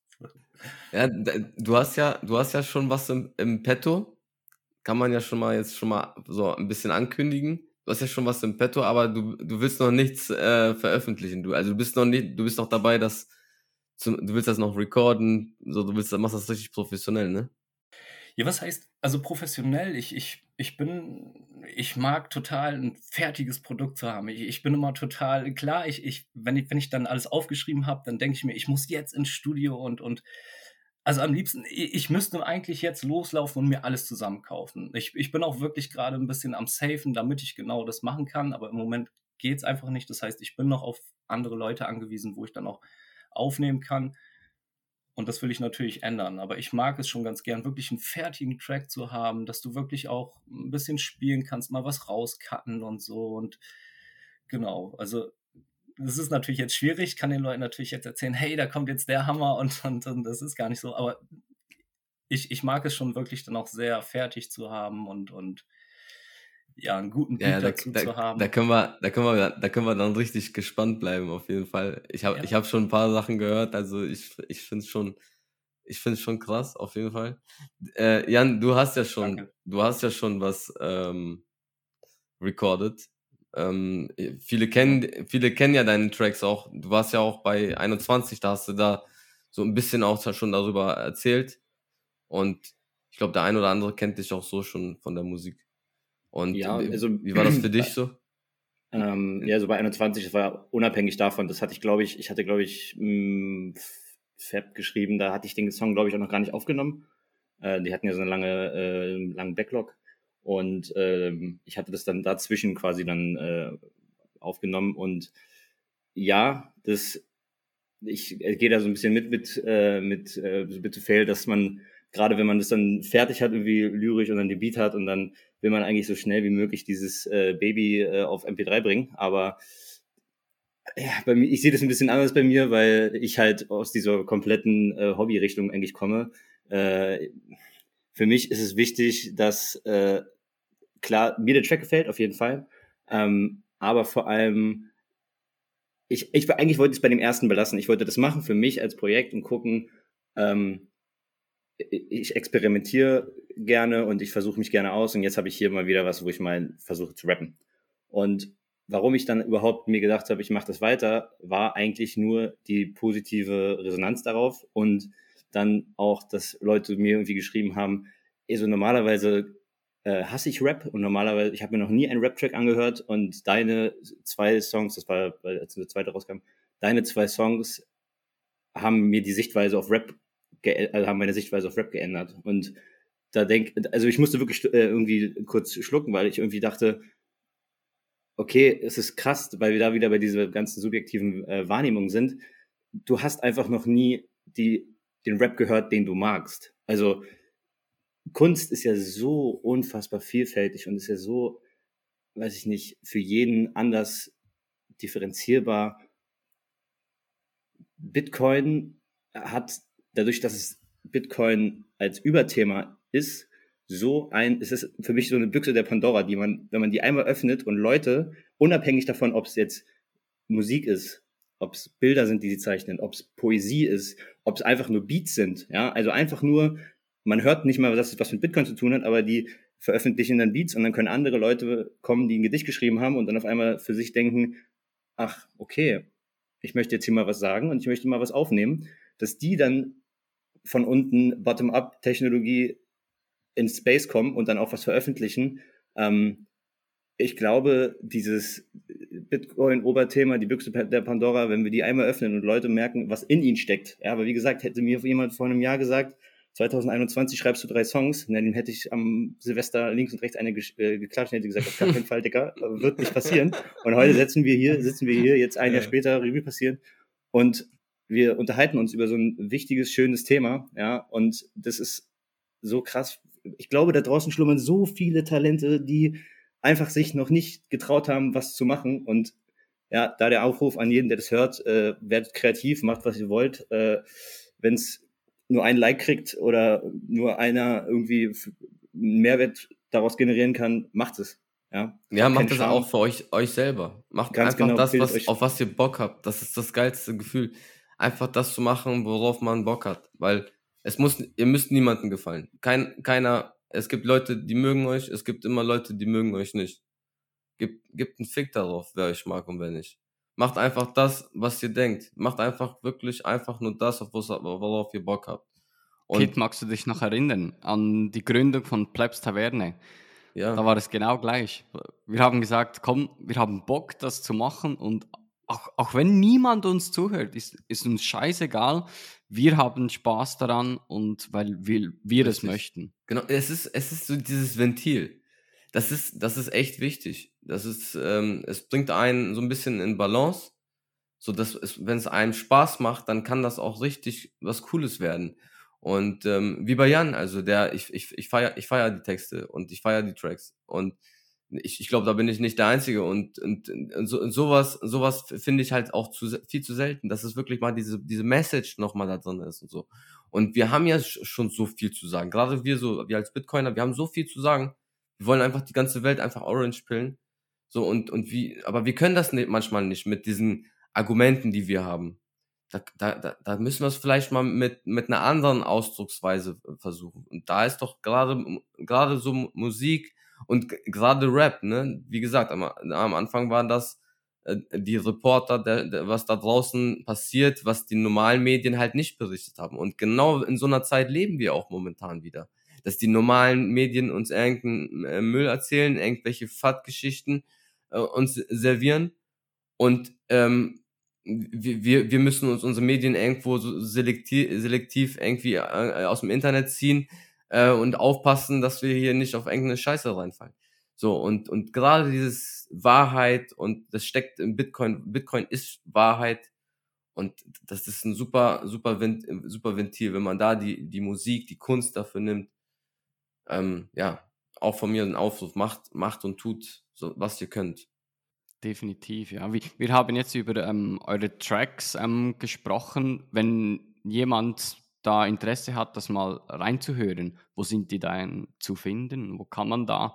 Ja, du hast ja, du hast ja schon was im, im Petto. Kann man ja schon mal jetzt schon mal so ein bisschen ankündigen. Du hast ja schon was im Petto, aber du, du willst noch nichts äh, veröffentlichen. Du, also du bist noch nicht, du bist noch dabei, dass zum, du willst das noch recorden, so du willst, machst das richtig professionell, ne? Ja, was heißt, also professionell, ich, ich, ich bin, ich mag total ein fertiges Produkt zu haben. Ich, ich bin immer total, klar, ich, ich, wenn ich, wenn ich dann alles aufgeschrieben habe, dann denke ich mir, ich muss jetzt ins Studio und, und also am liebsten, ich müsste eigentlich jetzt loslaufen und mir alles zusammenkaufen. Ich, ich bin auch wirklich gerade ein bisschen am Safen, damit ich genau das machen kann, aber im Moment geht es einfach nicht. Das heißt, ich bin noch auf andere Leute angewiesen, wo ich dann auch aufnehmen kann. Und das will ich natürlich ändern. Aber ich mag es schon ganz gern, wirklich einen fertigen Track zu haben, dass du wirklich auch ein bisschen spielen kannst, mal was rauscutten und so. Und genau, also das ist natürlich jetzt schwierig, kann den Leuten natürlich jetzt erzählen, hey, da kommt jetzt der Hammer und, und, und das ist gar nicht so, aber ich, ich mag es schon wirklich dann auch sehr fertig zu haben und, und ja, einen guten Beat ja, da, dazu da, zu haben. Da können wir, da können wir, da können wir dann richtig gespannt bleiben, auf jeden Fall. Ich habe, Ja. ich habe schon ein paar Sachen gehört, also ich, ich finde es schon, ich finde es schon krass, auf jeden Fall. Äh, Jan, du hast ja schon, Danke. du hast ja schon was ähm, recorded. Ähm, viele kennen, viele kennen ja deine Tracks auch. Du warst ja auch bei einundzwanzig, da hast du da so ein bisschen auch schon darüber erzählt. Und ich glaube, der ein oder andere kennt dich auch so schon von der Musik. Und Ja, wie, also, wie war das für dich so? Ähm, ja, so bei einundzwanzig, das war unabhängig davon. Das hatte ich, glaube ich, ich hatte, glaube ich, mh, Fab geschrieben, da hatte ich den Song, glaube ich, auch noch gar nicht aufgenommen. Äh, die hatten ja so eine lange, äh, langen Backlog. Und ähm, ich hatte das dann dazwischen quasi dann äh, aufgenommen. Und ja, das, ich äh, gehe da so ein bisschen mit, mit, äh, mit äh, Bitte Fail, dass man, gerade wenn man das dann fertig hat, irgendwie lyrisch und dann den Beat hat und dann will man eigentlich so schnell wie möglich dieses äh, Baby äh, auf M P drei bringen. Aber ja, bei mir, ich sehe das ein bisschen anders bei mir, weil ich halt aus dieser kompletten äh, Hobby-Richtung eigentlich komme. Äh, für mich ist es wichtig, dass äh, klar, mir der Track gefällt, auf jeden Fall. Ähm, aber vor allem, ich, ich eigentlich wollte es bei dem ersten belassen. Ich wollte das machen für mich als Projekt und gucken, ähm, ich experimentiere gerne und ich versuche mich gerne aus. Und jetzt habe ich hier mal wieder was, wo ich mal versuche zu rappen. Und warum ich dann überhaupt mir gedacht habe, ich mache das weiter, war eigentlich nur die positive Resonanz darauf und dann auch, dass Leute mir irgendwie geschrieben haben, also normalerweise äh, hasse ich Rap und normalerweise, ich habe mir noch nie einen Rap-Track angehört und deine zwei Songs, das war, als der zweite rauskam, deine zwei Songs haben mir die Sichtweise auf Rap, ge- also haben meine Sichtweise auf Rap geändert. Und da denk, also ich musste wirklich äh, irgendwie kurz schlucken, weil ich irgendwie dachte, okay, es ist krass, weil wir da wieder bei dieser ganzen subjektiven äh, Wahrnehmung sind. Du hast einfach noch nie die den Rap gehört, den du magst. Also Kunst ist ja so unfassbar vielfältig und ist ja so, weiß ich nicht, für jeden anders differenzierbar. Bitcoin hat, dadurch, dass es Bitcoin als Überthema ist, so ein, es ist für mich so eine Büchse der Pandora, die man, wenn man die einmal öffnet und Leute, unabhängig davon, ob es jetzt Musik ist, ob es Bilder sind, die sie zeichnen, ob es Poesie ist, ob es einfach nur Beats sind, ja, also einfach nur, man hört nicht mal, dass es was mit Bitcoin zu tun hat, aber die veröffentlichen dann Beats und dann können andere Leute kommen, die ein Gedicht geschrieben haben und dann auf einmal für sich denken, ach, okay, ich möchte jetzt hier mal was sagen und ich möchte mal was aufnehmen, dass die dann von unten Bottom-up-Technologie ins Space kommen und dann auch was veröffentlichen. Ähm, ich glaube, dieses Bitcoin-Oberthema, die Büchse der Pandora, wenn wir die einmal öffnen und Leute merken, was in ihnen steckt. Ja, aber wie gesagt, hätte mir jemand vor einem Jahr gesagt, zwanzig einundzwanzig schreibst du drei Songs, na, den hätte ich am Silvester links und rechts eine äh, geklatscht und hätte gesagt, auf gar keinen Fall, Dicker, wird nicht passieren. Und heute sitzen wir hier, sitzen wir hier, jetzt ein Jahr später, Revue passieren und wir unterhalten uns über so ein wichtiges, schönes Thema, ja, und das ist so krass. Ich glaube, da draußen schlummern so viele Talente, die einfach sich noch nicht getraut haben, was zu machen. Und ja, da der Aufruf an jeden, der das hört, äh, werdet kreativ, macht, was ihr wollt. Äh, wenn es nur ein Like kriegt oder nur einer irgendwie einen Mehrwert daraus generieren kann, macht es. Ja, ja, macht das auch für euch, euch selber. Macht Ganz einfach genau, das, was, euch. auf was ihr Bock habt. Das ist das geilste Gefühl. Einfach das zu machen, worauf man Bock hat. Weil es muss, ihr müsst niemandem gefallen. Kein, keiner, es gibt Leute, die mögen euch, es gibt immer Leute, die mögen euch nicht. Gibt, gibt einen Fick darauf, wer euch mag und wer nicht. Macht einfach das, was ihr denkt. Macht einfach wirklich einfach nur das, auf was, worauf ihr Bock habt. Und Kit, magst du dich noch erinnern an die Gründung von Plebs Taverne? Ja. Da war es genau gleich. Wir haben gesagt, komm, wir haben Bock, das zu machen und auch, auch wenn niemand uns zuhört, ist, ist uns scheißegal. Wir haben Spaß daran und weil wir, wir es möchten. Genau, es ist, es ist so dieses Ventil. Das ist, das ist echt wichtig. Das ist, ähm, es bringt einen so ein bisschen in Balance, so dass es, wenn es einem Spaß macht, dann kann das auch richtig was Cooles werden. Und ähm, wie bei Jan, also der, ich, ich, ich feier, ich feier die Texte und ich feier die Tracks und ich, ich glaube, da bin ich nicht der Einzige und, und, und, so, und sowas, sowas finde ich halt auch zu, viel zu selten, dass es wirklich mal diese, diese Message nochmal da drin ist und so. Und wir haben ja schon so viel zu sagen. Gerade wir so, wir als Bitcoiner, wir haben so viel zu sagen. Wir wollen einfach die ganze Welt einfach orange pillen. So und, und wie, aber wir können das nicht, manchmal nicht mit diesen Argumenten, die wir haben. Da, da, da müssen wir es vielleicht mal mit, mit einer anderen Ausdrucksweise versuchen. Und da ist doch gerade, gerade so Musik und gerade Rap, ne? Wie gesagt, am, am Anfang waren das äh, die Reporter, der, der, was da draußen passiert, was die normalen Medien halt nicht berichtet haben. Und genau in so einer Zeit leben wir auch momentan wieder. Dass die normalen Medien uns irgendeinen äh, Müll erzählen, irgendwelche Fat-Geschichten äh, uns servieren und ähm, wir, wir müssen uns unsere Medien irgendwo so selektiv, selektiv irgendwie äh, aus dem Internet ziehen äh, und aufpassen, dass wir hier nicht auf irgendeine Scheiße reinfallen. So, und, und gerade dieses Wahrheit und das steckt im Bitcoin, Bitcoin ist Wahrheit und das ist ein super, super, Vent, super Ventil, wenn man da die, die Musik, die Kunst dafür nimmt. Ähm, ja, auch von mir einen Aufruf, macht, macht und tut, so, was ihr könnt. Definitiv, ja. Wir, wir haben jetzt über ähm, eure Tracks ähm, gesprochen. Wenn jemand da Interesse hat, das mal reinzuhören, wo sind die denn zu finden? Wo kann man da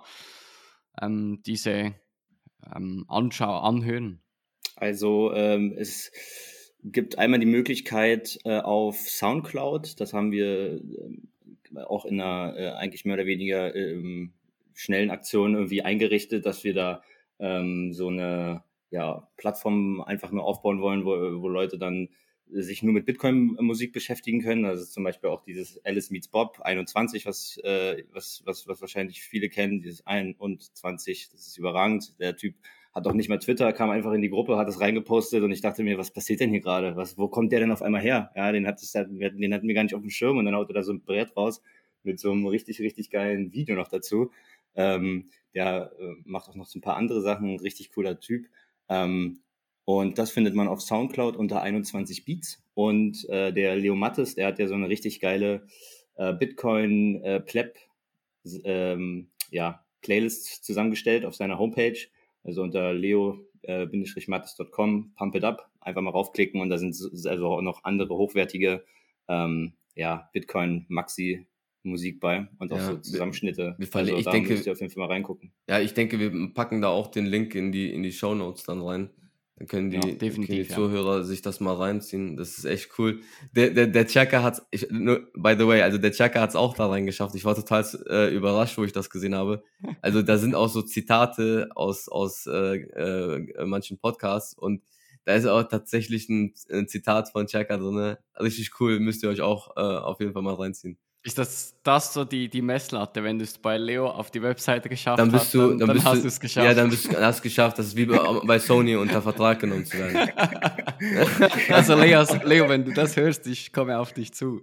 ähm, diese ähm, Anschau anhören? Also ähm, es gibt einmal die Möglichkeit äh, auf Soundcloud, das haben wir äh, auch in einer äh, eigentlich mehr oder weniger äh, schnellen Aktion irgendwie eingerichtet, dass wir da ähm, so eine ja, Plattform einfach nur aufbauen wollen, wo, wo Leute dann sich nur mit Bitcoin-Musik beschäftigen können. Also zum Beispiel auch dieses Alice Meets Bob einundzwanzig, was, äh, was, was, was wahrscheinlich viele kennen, dieses einundzwanzig, das ist überragend. Der Typ hat auch nicht mal Twitter, kam einfach in die Gruppe, hat das reingepostet und ich dachte mir, was passiert denn hier gerade? Was, wo kommt der denn auf einmal her? Ja, den, hat es, den hatten wir gar nicht auf dem Schirm und dann haut er da so ein Brett raus mit so einem richtig, richtig geilen Video noch dazu. Ähm, der äh, macht auch noch so ein paar andere Sachen, ein richtig cooler Typ. Ähm, Und das findet man auf Soundcloud unter einundzwanzig Beats. Und äh, der Leo Mattes, der hat ja so eine richtig geile äh, Bitcoin äh, Pleb ähm, ja, Playlist zusammengestellt auf seiner Homepage. Also unter leo-mattes Punkt com, Pump It Up, einfach mal raufklicken und da sind also auch noch andere hochwertige ähm, ja, Bitcoin-Maxi-Musik bei und auch Ja, so Zusammenschnitte. wir verli- Also ich da denke- müsst ihr auf jeden Fall mal reingucken. Ja, ich denke, wir packen da auch den Link in die, in die Shownotes dann rein. Dann können die, Ja, können definitiv, die ja. Zuhörer sich das mal reinziehen. Das ist echt cool. Der, der, der Chaka hat's, ich, nur, by the way, also der Chaka hat's auch da reingeschafft. Ich war total äh, überrascht, wo ich das gesehen habe. Also da sind auch so Zitate aus, aus äh, äh, manchen Podcasts und da ist auch tatsächlich ein, ein Zitat von Chaka drin. Richtig cool, müsst ihr euch auch äh, auf jeden Fall mal reinziehen. Ist das, das so die, die Messlatte, wenn du es bei Leo auf die Webseite geschafft Dann hast, bist du, dann, dann, dann bist hast du, du es geschafft. Ja, dann bist du, hast du geschafft. Das ist wie bei, bei Sony unter Vertrag genommen zu werden. Also Leo, Leo, wenn du das hörst, ich komme auf dich zu.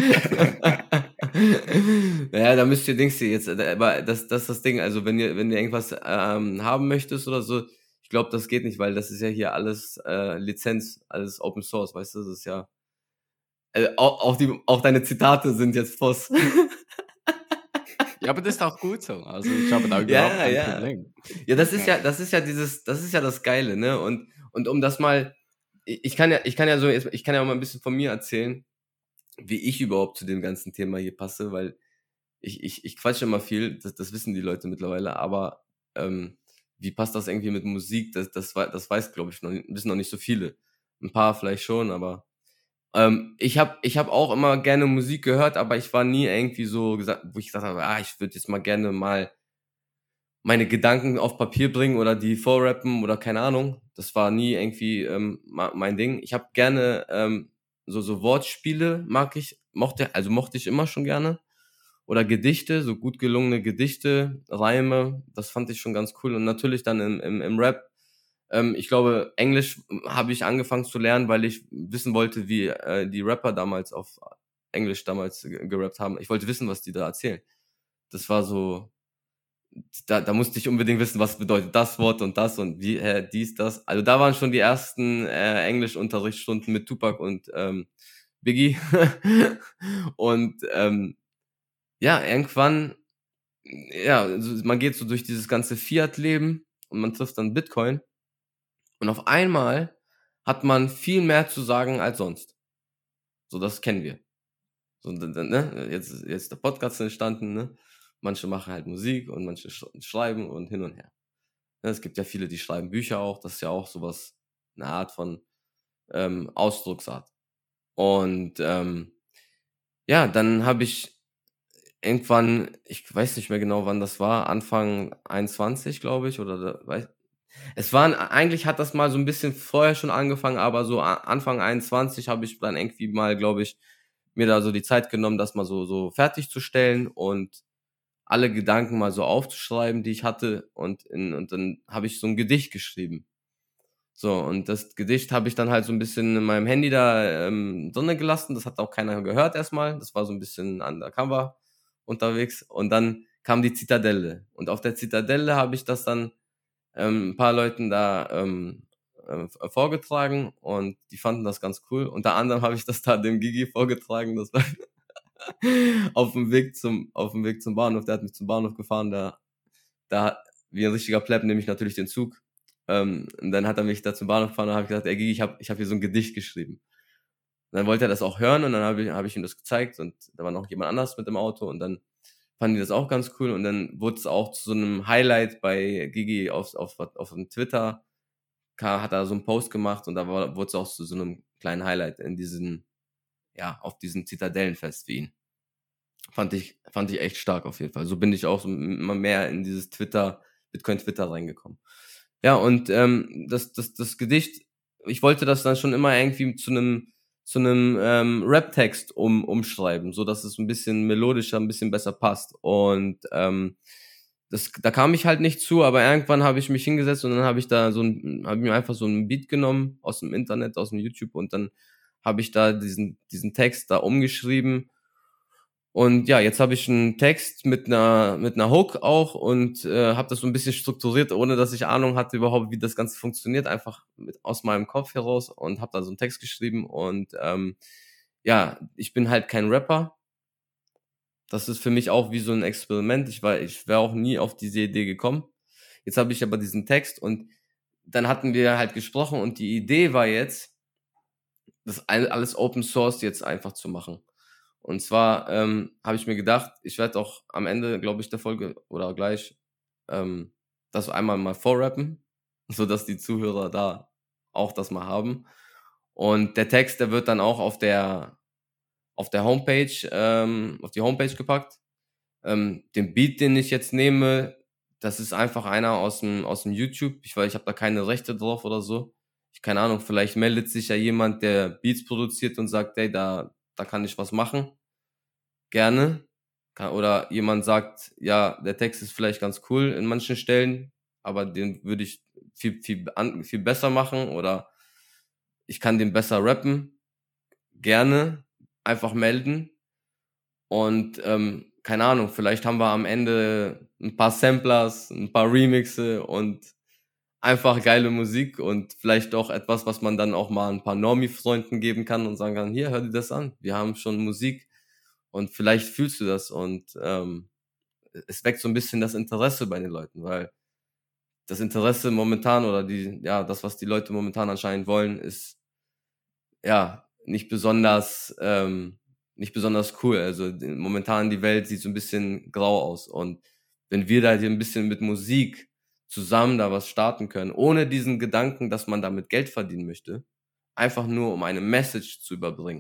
Ja, da müsst ihr Dings hier jetzt, aber das, das ist das Ding. Also wenn ihr, wenn ihr irgendwas ähm, haben möchtest oder so, ich glaube, das geht nicht, weil das ist ja hier alles äh, Lizenz, alles Open Source, weißt du, das ist ja. Äh, auch, auch, die, auch deine Zitate sind jetzt Voss. Ja, aber das ist auch gut so. Also ich habe da überhaupt Ja, kein ja. Problem. Ja, das ist ja, das ist ja dieses, das ist ja das Geile, ne? Und, und um das mal, ich ich kann ja, ich kann ja so, ich kann ja auch mal ein bisschen von mir erzählen, wie ich überhaupt zu dem ganzen Thema hier passe, weil ich, ich, ich quatsche immer viel, das, das wissen die Leute mittlerweile, aber ähm, wie passt das irgendwie mit Musik? Das, das, wei- das weiß, glaube ich, noch, nicht- wissen noch nicht so viele. Ein paar vielleicht schon, aber ähm, ich habe ich hab auch immer gerne Musik gehört, aber ich war nie irgendwie so gesagt, wo ich gesagt habe, ah, ich würde jetzt mal gerne mal meine Gedanken auf Papier bringen oder die vorrappen oder keine Ahnung. Das war nie irgendwie ähm, ma- mein Ding. Ich habe gerne ähm, so so Wortspiele mag ich, mochte also mochte ich immer schon gerne oder Gedichte, so gut gelungene Gedichte, Reime, das fand ich schon ganz cool und natürlich dann im im, im Rap. Ähm, ich glaube, Englisch habe ich angefangen zu lernen, weil ich wissen wollte, wie äh, die Rapper damals auf Englisch damals ge- gerappt haben. Ich wollte wissen, was die da erzählen. Das war so da, da musste ich unbedingt wissen, was bedeutet das Wort und das und wie, äh, dies, das. Also da waren schon die ersten äh, Englischunterrichtsstunden mit Tupac und ähm, Biggie. Und ähm, ja, irgendwann, ja, so, man geht so durch dieses ganze Fiat-Leben und man trifft dann Bitcoin. Und auf einmal hat man viel mehr zu sagen als sonst. So, das kennen wir. So, d- d- ne? Jetzt, ist- jetzt ist der Podcast entstanden, ne? Manche machen halt Musik und manche sch schreiben und hin und her. Ne, es gibt ja viele, die schreiben Bücher auch. Das ist ja auch sowas, eine Art von ähm, Ausdrucksart. Und ähm, ja, dann habe ich irgendwann, ich weiß nicht mehr genau, wann das war, Anfang einundzwanzig, glaube ich, oder da, weiß, es waren, eigentlich hat das mal so ein bisschen vorher schon angefangen, aber so a- Anfang einundzwanzig habe ich dann irgendwie mal, glaube ich, mir da so die Zeit genommen, das mal so, so fertigzustellen und alle Gedanken mal so aufzuschreiben, die ich hatte und in, und dann habe ich so ein Gedicht geschrieben. So, und das Gedicht habe ich dann halt so ein bisschen in meinem Handy da ähm, drinne gelassen. Das hat auch keiner gehört erstmal. Das war so ein bisschen undercover unterwegs. Und dann kam die Zitadelle. Und auf der Zitadelle habe ich das dann ähm, ein paar Leuten da ähm, äh, vorgetragen und die fanden das ganz cool. Unter anderem habe ich das da dem Gigi vorgetragen. Das war auf dem Weg zum auf dem Weg zum Bahnhof. Der hat mich zum Bahnhof gefahren. Da da wie ein richtiger Pleb nehme ich natürlich den Zug. Ähm, und dann hat er mich da zum Bahnhof gefahren und habe ich gesagt, ey Gigi, ich habe ich hab hier so ein Gedicht geschrieben. Und dann wollte er das auch hören und dann habe ich, hab ich ihm das gezeigt und da war noch jemand anders mit dem Auto und dann fanden die das auch ganz cool und dann wurde es auch zu so einem Highlight bei Gigi auf, auf, auf dem Twitter, ka- hat er so einen Post gemacht und da war- wurde es auch zu so einem kleinen Highlight in diesen, ja, auf diesem Zitadellenfest für ihn. Fand ich, fand ich echt stark auf jeden Fall. So bin ich auch so immer mehr in dieses Twitter, Bitcoin-Twitter reingekommen. Ja, und ähm, das, das, das Gedicht, ich wollte das dann schon immer irgendwie zu einem zu einem ähm, Rap-Text um, umschreiben, so dass es ein bisschen melodischer, ein bisschen besser passt. Und ähm, das, da kam ich halt nicht zu, aber irgendwann habe ich mich hingesetzt und dann habe ich da so ein, habe mir einfach so ein Beat genommen aus dem Internet, aus dem YouTube und dann habe ich da diesen diesen Text da umgeschrieben Und ja, jetzt habe ich einen Text mit einer mit einer Hook auch und äh, habe das so ein bisschen strukturiert, ohne dass ich Ahnung hatte überhaupt, wie das Ganze funktioniert, einfach mit, aus meinem Kopf heraus und habe da so einen Text geschrieben. Und ähm, ja, ich bin halt kein Rapper. Das ist für mich auch wie so ein Experiment. Ich war, ich wäre auch nie auf diese Idee gekommen. Jetzt habe ich aber diesen Text und dann hatten wir halt gesprochen und die Idee war jetzt, das alles Open Source jetzt einfach zu machen. Und zwar ähm, habe ich mir gedacht, ich werde auch am Ende, glaube ich, der Folge oder gleich ähm, das einmal mal vorrappen, sodass die Zuhörer da auch das mal haben. Und der Text, der wird dann auch auf der auf der Homepage, ähm, auf die Homepage gepackt. Ähm, den Beat, den ich jetzt nehme, das ist einfach einer aus dem aus dem YouTube. Ich weiß, ich habe da keine Rechte drauf oder so. Ich keine Ahnung, vielleicht meldet sich ja jemand, der Beats produziert und sagt, ey, da da kann ich was machen. Gerne. Kann, oder jemand sagt, ja, der Text ist vielleicht ganz cool in manchen Stellen, aber den würde ich viel viel an, viel besser machen oder ich kann den besser rappen. Gerne einfach melden. Und ähm, keine Ahnung, vielleicht haben wir am Ende ein paar Samplers, ein paar Remixe und einfach geile Musik und vielleicht auch etwas, was man dann auch mal ein paar Normie-Freunden geben kann und sagen kann, hier, hör dir das an, wir haben schon Musik und vielleicht fühlst du das und ähm, es weckt so ein bisschen das Interesse bei den Leuten, weil das Interesse momentan oder die, ja, das, was die Leute momentan anscheinend wollen, ist ja nicht besonders ähm, nicht besonders cool. Also die, momentan die Welt sieht so ein bisschen grau aus. Und wenn wir da hier ein bisschen mit Musik zusammen da was starten können, ohne diesen Gedanken, dass man damit Geld verdienen möchte, einfach nur um eine Message zu überbringen.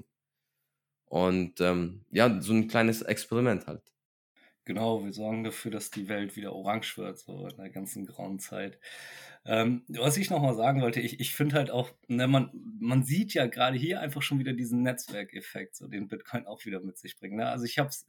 Und ähm, ja, so ein kleines Experiment halt. Genau, wir sorgen dafür, dass die Welt wieder orange wird, so in der ganzen grauen Zeit. Ähm, was ich nochmal sagen wollte, ich, ich finde halt auch, ne, man, man sieht ja gerade hier einfach schon wieder diesen Netzwerkeffekt, so den Bitcoin auch wieder mit sich bringt. Ne? Also ich habe es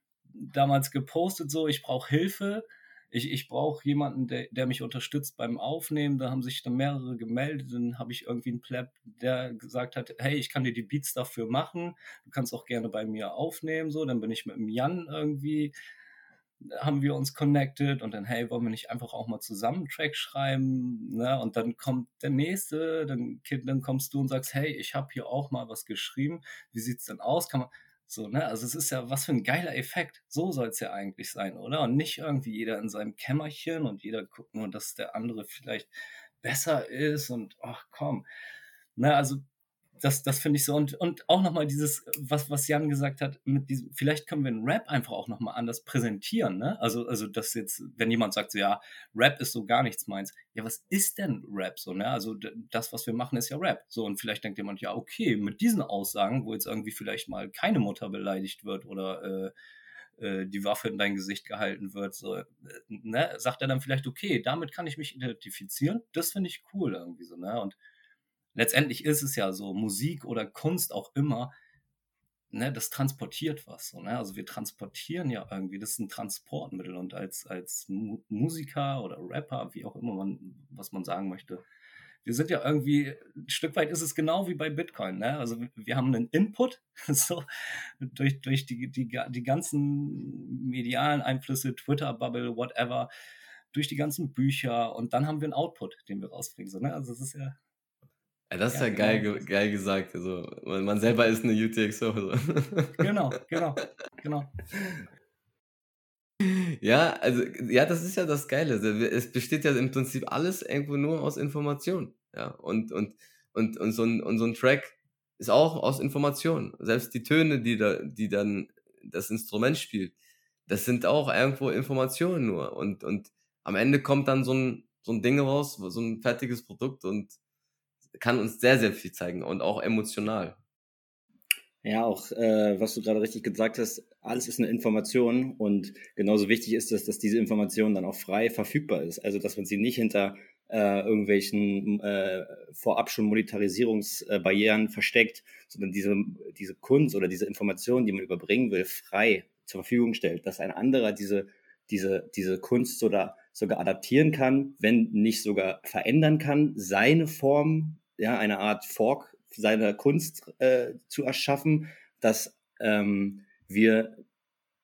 damals gepostet, so ich brauche Hilfe, ich, ich brauche jemanden, der, der mich unterstützt beim Aufnehmen. Da haben sich dann mehrere gemeldet, dann habe ich irgendwie einen Pleb, der gesagt hat, hey, ich kann dir die Beats dafür machen, du kannst auch gerne bei mir aufnehmen, so, dann bin ich mit dem Jan irgendwie, haben wir uns connected und dann, hey, wollen wir nicht einfach auch mal zusammen einen Track schreiben, ne? Und dann kommt der Nächste, dann, dann kommst du und sagst, hey, ich habe hier auch mal was geschrieben, wie sieht's denn aus, kann man, so, ne, also es ist ja, was für ein geiler Effekt, so soll es ja eigentlich sein, oder? Und nicht irgendwie jeder in seinem Kämmerchen und jeder guckt nur, dass der andere vielleicht besser ist und, ach komm, ne, also das, das finde ich so. Und, und auch nochmal dieses, was, was Jan gesagt hat, mit diesem, vielleicht können wir einen Rap einfach auch nochmal anders präsentieren, ne? Also, also, das jetzt, wenn jemand sagt, so, ja, Rap ist so gar nichts meins. Ja, was ist denn Rap so, ne? Also, d- das, was wir machen, ist ja Rap. So, und vielleicht denkt jemand, ja, okay, mit diesen Aussagen, wo jetzt irgendwie vielleicht mal keine Mutter beleidigt wird oder, äh, äh, die Waffe in dein Gesicht gehalten wird, so, äh, ne? Sagt er dann vielleicht, okay, damit kann ich mich identifizieren. Das finde ich cool irgendwie so, ne? Und letztendlich ist es ja so, Musik oder Kunst auch immer, ne, das transportiert was. So, ne? Also wir transportieren ja irgendwie, das ist ein Transportmittel und als, als Mu- Musiker oder Rapper, wie auch immer man, was man sagen möchte, wir sind ja irgendwie, ein Stück weit ist es genau wie bei Bitcoin, ne? Also wir haben einen Input, so, durch, durch die, die, die ganzen medialen Einflüsse, Twitter-Bubble, whatever, durch die ganzen Bücher und dann haben wir einen Output, den wir rausbringen. So, ne? Also es ist ja, Ja, das ist ja, ja geil, genau. ge- geil gesagt. Also, man, man selber ist eine U T X O. So. Genau, genau, genau. Ja, also, ja, das ist ja das Geile. Also, es besteht ja im Prinzip alles irgendwo nur aus Information. Ja, und, und, und, und, so ein, und so ein Track ist auch aus Information. Selbst die Töne, die da, die dann das Instrument spielt, das sind auch irgendwo Informationen nur. Und, und am Ende kommt dann so ein, so ein Ding raus, so ein fertiges Produkt und kann uns sehr, sehr viel zeigen und auch emotional. Ja, auch äh, was du gerade richtig gesagt hast, alles ist eine Information und genauso wichtig ist es, dass diese Information dann auch frei verfügbar ist. Also dass man sie nicht hinter äh, irgendwelchen äh, vorab schon Monetarisierungsbarrieren versteckt, sondern diese, diese Kunst oder diese Information, die man überbringen will, frei zur Verfügung stellt, dass ein anderer diese, diese, diese Kunst sogar, sogar adaptieren kann, wenn nicht sogar verändern kann, seine Form, ja, eine Art Fork seiner Kunst äh, zu erschaffen, dass ähm, wir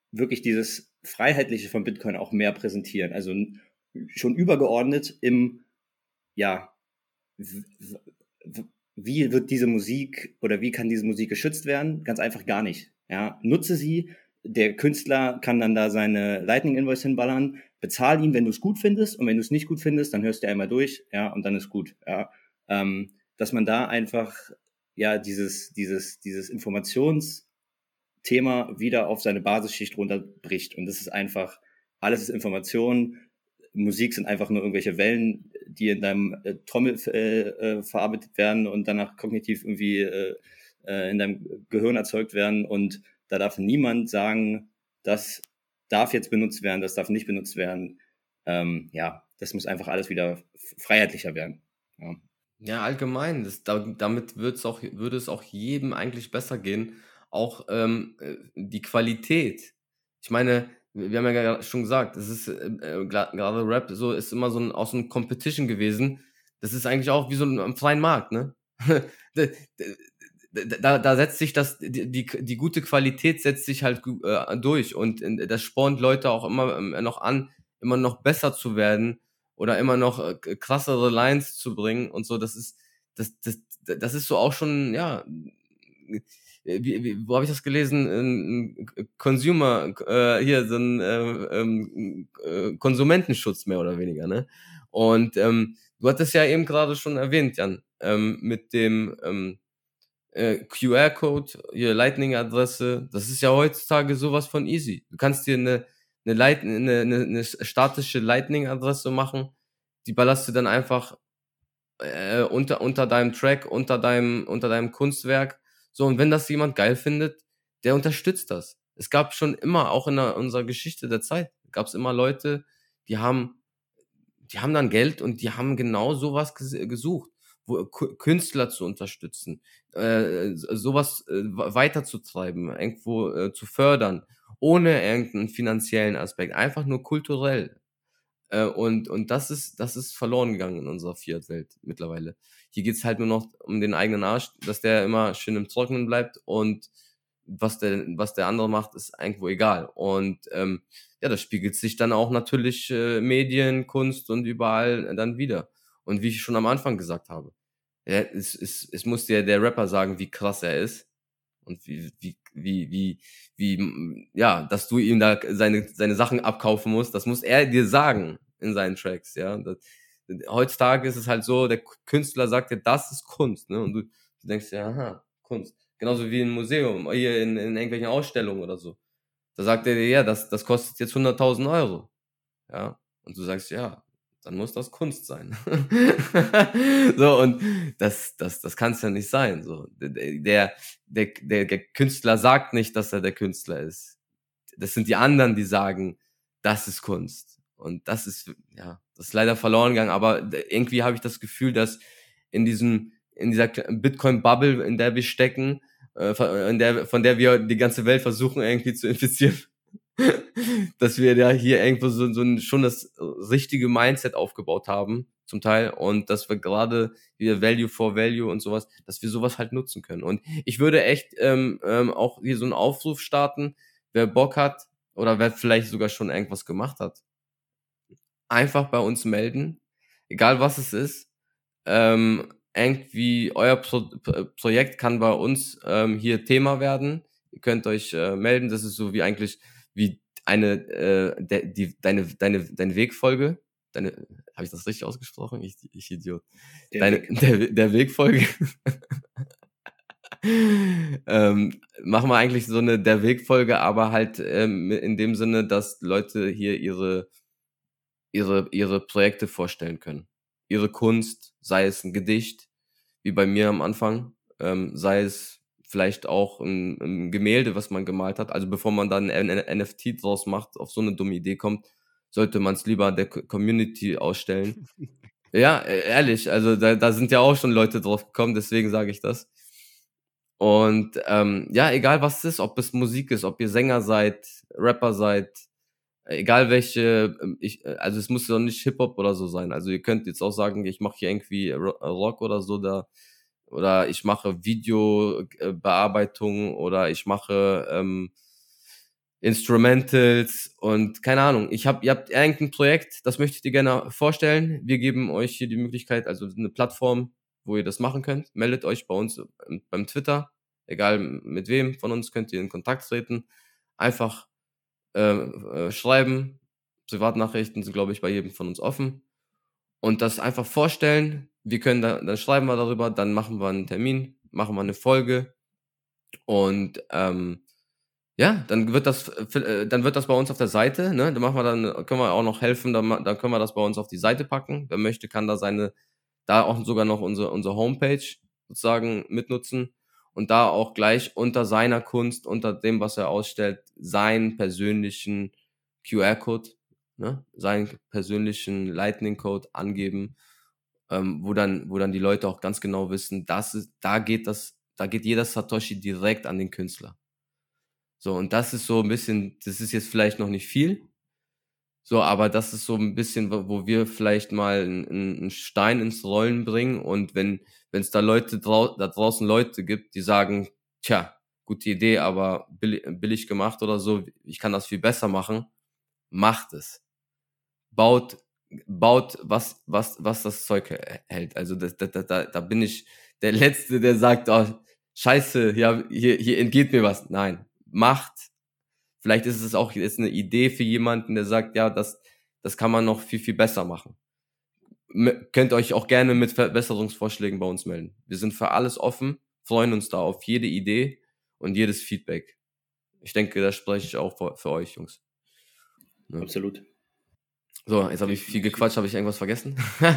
wirklich dieses Freiheitliche von Bitcoin auch mehr präsentieren. Also schon übergeordnet im, ja, w- w- wie wird diese Musik oder wie kann diese Musik geschützt werden? Ganz einfach gar nicht. Ja, nutze sie. Der Künstler kann dann da seine Lightning Invoice hinballern. Bezahl ihn, wenn du es gut findest, und wenn du es nicht gut findest, dann hörst du einmal durch, ja, und dann ist gut. Ja, ähm, dass man da einfach ja dieses dieses dieses Informationsthema wieder auf seine Basisschicht runterbricht, und das ist einfach, alles ist Information. Musik sind einfach nur irgendwelche Wellen, die in deinem äh, Trommel äh, äh, verarbeitet werden und danach kognitiv irgendwie äh, äh, in deinem Gehirn erzeugt werden, und da darf niemand sagen, das darf jetzt benutzt werden, das darf nicht benutzt werden. Ähm, ja, das muss einfach alles wieder freiheitlicher werden. Ja. Ja, allgemein, das, da, damit wird's auch, würde es auch jedem eigentlich besser gehen. Auch ähm, äh, die Qualität. Ich meine, wir haben ja gra- schon gesagt, es ist äh, äh, gra- gerade Rap so ist immer so ein, auch so ein Competition gewesen. Das ist eigentlich auch wie so ein am freien Markt, ne? Da, da, da da setzt sich das, die, die, die gute Qualität setzt sich halt gu- äh, durch, und äh, das spornt Leute auch immer ähm, noch an, immer noch besser zu werden oder immer noch äh, k- krassere Lines zu bringen und so. Das ist, das, das, das ist so auch schon, ja, äh, wie, wie, wo habe ich das gelesen? Ein ein Consumer, äh, hier, so ein äh, ähm, äh, Konsumentenschutz mehr oder weniger, ne? Und ähm, du hattest ja eben gerade schon erwähnt, Jan, ähm, mit dem ähm, äh, Q R-Code, hier Lightning-Adresse, das ist ja heutzutage sowas von easy. Du kannst dir eine, eine, Light, eine, eine, eine statische Lightning-Adresse machen, die ballerst du dann einfach äh, unter, unter deinem Track, unter deinem, unter deinem Kunstwerk. So, und wenn das jemand geil findet, der unterstützt das. Es gab schon immer, auch in der, unserer Geschichte der Zeit, gab es immer Leute, die haben, die haben dann Geld und die haben genau sowas ges- gesucht, wo Ku- Künstler zu unterstützen, äh, sowas äh, weiterzutreiben, irgendwo äh, zu fördern, ohne irgendeinen finanziellen Aspekt, einfach nur kulturell. Äh, und, und das ist, das ist verloren gegangen in unserer Fiat-Welt mittlerweile. Hier geht's halt nur noch um den eigenen Arsch, dass der immer schön im Trockenen bleibt, und was der, was der andere macht, ist irgendwo egal. Und ähm, ja, das spiegelt sich dann auch natürlich äh, Medien, Kunst und überall dann wieder. Und wie ich schon am Anfang gesagt habe, ja, es, es, es muss dir der Rapper sagen, wie krass er ist, und wie, wie, wie, wie, wie, mm, ja, dass du ihm da seine, seine Sachen abkaufen musst, das muss er dir sagen in seinen Tracks, ja. Das, heutzutage ist es halt so, der Künstler sagt dir, das ist Kunst, ne, und du, du denkst ja, aha, Kunst. Genauso wie im Museum, hier in, in irgendwelchen Ausstellungen oder so. Da sagt er dir, ja, das, das kostet jetzt hunderttausend Euro, ja. Und du sagst, ja, dann muss das Kunst sein. So, und das, das, das kann es ja nicht sein. So, der, der, der, der Künstler sagt nicht, dass er der Künstler ist. Das sind die anderen, die sagen, das ist Kunst. Und das ist, ja, das ist leider verloren gegangen. Aber irgendwie habe ich das Gefühl, dass in diesem, in dieser Bitcoin-Bubble, in der wir stecken, äh, in der, von der wir die ganze Welt versuchen irgendwie zu infizieren, dass wir da hier irgendwo so, so ein, schon das richtige Mindset aufgebaut haben, zum Teil, und dass wir gerade hier Value for Value und sowas, dass wir sowas halt nutzen können. Und ich würde echt ähm, ähm, auch hier so einen Aufruf starten, wer Bock hat oder wer vielleicht sogar schon irgendwas gemacht hat, einfach bei uns melden, egal was es ist. Ähm, irgendwie euer Pro Projekt kann bei uns ähm, hier Thema werden. Ihr könnt euch äh, melden. Das ist so wie eigentlich wie eine äh, de, die deine deine deine Wegfolge. Deine, habe ich das richtig ausgesprochen? Ich, ich Idiot. Der Deine, Weg. der, der Wegfolge. ähm, machen wir eigentlich so eine der Wegfolge, aber halt ähm, in dem Sinne, dass Leute hier ihre ihre ihre Projekte vorstellen können, ihre Kunst, sei es ein Gedicht, wie bei mir am Anfang, ähm, sei es vielleicht auch ein, ein Gemälde, was man gemalt hat. Also bevor man dann ein N F T draus macht, auf so eine dumme Idee kommt, sollte man es lieber der Co- Community ausstellen. Ja, äh, ehrlich, also da, da sind ja auch schon Leute drauf gekommen, deswegen sage ich das. Und ähm, ja, egal was es ist, ob es Musik ist, ob ihr Sänger seid, Rapper seid, egal welche, ähm, ich, äh, also es muss doch nicht Hip-Hop oder so sein. Also ihr könnt jetzt auch sagen, ich mache hier irgendwie Ro- Rock oder so da, oder ich mache Videobearbeitung oder ich mache ähm, Instrumentals und keine Ahnung. Ich hab, ihr habt irgendein Projekt, das möchte ich dir gerne vorstellen. Wir geben euch hier die Möglichkeit, also eine Plattform, wo ihr das machen könnt. Meldet euch bei uns beim Twitter, egal mit wem von uns könnt ihr in Kontakt treten. Einfach äh, äh, schreiben. Privatnachrichten sind, glaube ich, bei jedem von uns offen. Und das einfach vorstellen. Wir können da, dann schreiben wir darüber, dann machen wir einen Termin, machen wir eine Folge und ähm, ja, dann wird das, äh, dann wird das bei uns auf der Seite, ne? Dann machen wir dann, können wir auch noch helfen, dann, dann können wir das bei uns auf die Seite packen. Wer möchte, kann da seine, da auch sogar noch unsere, unsere Homepage sozusagen mitnutzen und da auch gleich unter seiner Kunst, unter dem, was er ausstellt, seinen persönlichen Q R-Code, ne? Seinen persönlichen Lightning-Code angeben, ähm, wo dann, wo dann die Leute auch ganz genau wissen, das ist, da geht das, da geht jeder Satoshi direkt an den Künstler. So, und das ist so ein bisschen, das ist jetzt vielleicht noch nicht viel, so, aber das ist so ein bisschen, wo wo wir vielleicht mal einen einen Stein ins Rollen bringen und wenn wenn es da Leute drau da draußen Leute gibt, die sagen, tja, gute Idee, aber billig, billig gemacht oder so, ich kann das viel besser machen, macht es. Baut, baut was, was, was das Zeug hält. Also das, da, da, da bin ich der Letzte, der sagt, oh, scheiße, hier, hier, hier entgeht mir was. Nein. Macht. Vielleicht ist es auch jetzt eine Idee für jemanden, der sagt, ja, das, das kann man noch viel, viel besser machen. M- könnt euch auch gerne mit Verbesserungsvorschlägen bei uns melden. Wir sind für alles offen, freuen uns da auf jede Idee und jedes Feedback. Ich denke, das spreche ich auch für, für euch, Jungs. Ja. Absolut. So, jetzt habe ich viel gequatscht, habe ich irgendwas vergessen?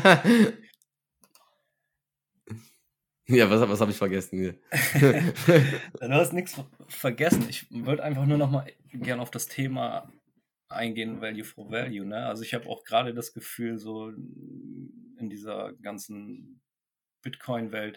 Ja, was, was habe ich vergessen hier? Du hast nichts vergessen. Ich würde einfach nur noch mal gerne auf das Thema eingehen, Value for Value. Ne? Also ich habe auch gerade das Gefühl, so in dieser ganzen Bitcoin-Welt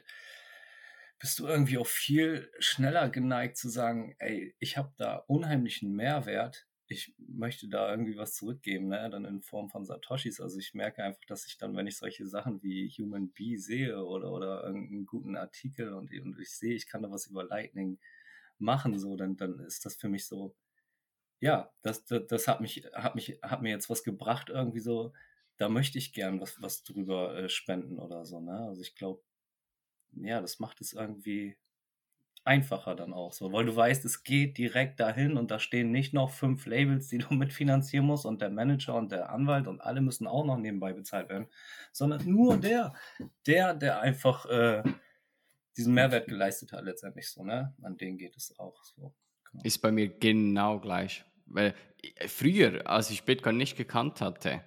bist du irgendwie auch viel schneller geneigt zu sagen, ey, ich habe da unheimlichen Mehrwert. Ich möchte da irgendwie was zurückgeben, ne? Dann in Form von Satoshis. Also ich merke einfach, dass ich dann, wenn ich solche Sachen wie Human Bee sehe oder, oder irgendeinen guten Artikel und, und ich sehe, ich kann da was über Lightning machen, so, dann, dann ist das für mich so, ja, das, das, das hat mich, hat mich, hat mir jetzt was gebracht, irgendwie so, da möchte ich gern was, was drüber äh, spenden oder so, ne? Also ich glaube, ja, das macht es irgendwie einfacher dann auch so, weil du weißt, es geht direkt dahin und da stehen nicht noch fünf Labels, die du mitfinanzieren musst und der Manager und der Anwalt und alle müssen auch noch nebenbei bezahlt werden, sondern nur der, der, der einfach äh, diesen Mehrwert geleistet hat letztendlich so, ne? An den geht es auch so. Genau. Ist bei mir genau gleich, weil früher, als ich Bitcoin nicht gekannt hatte,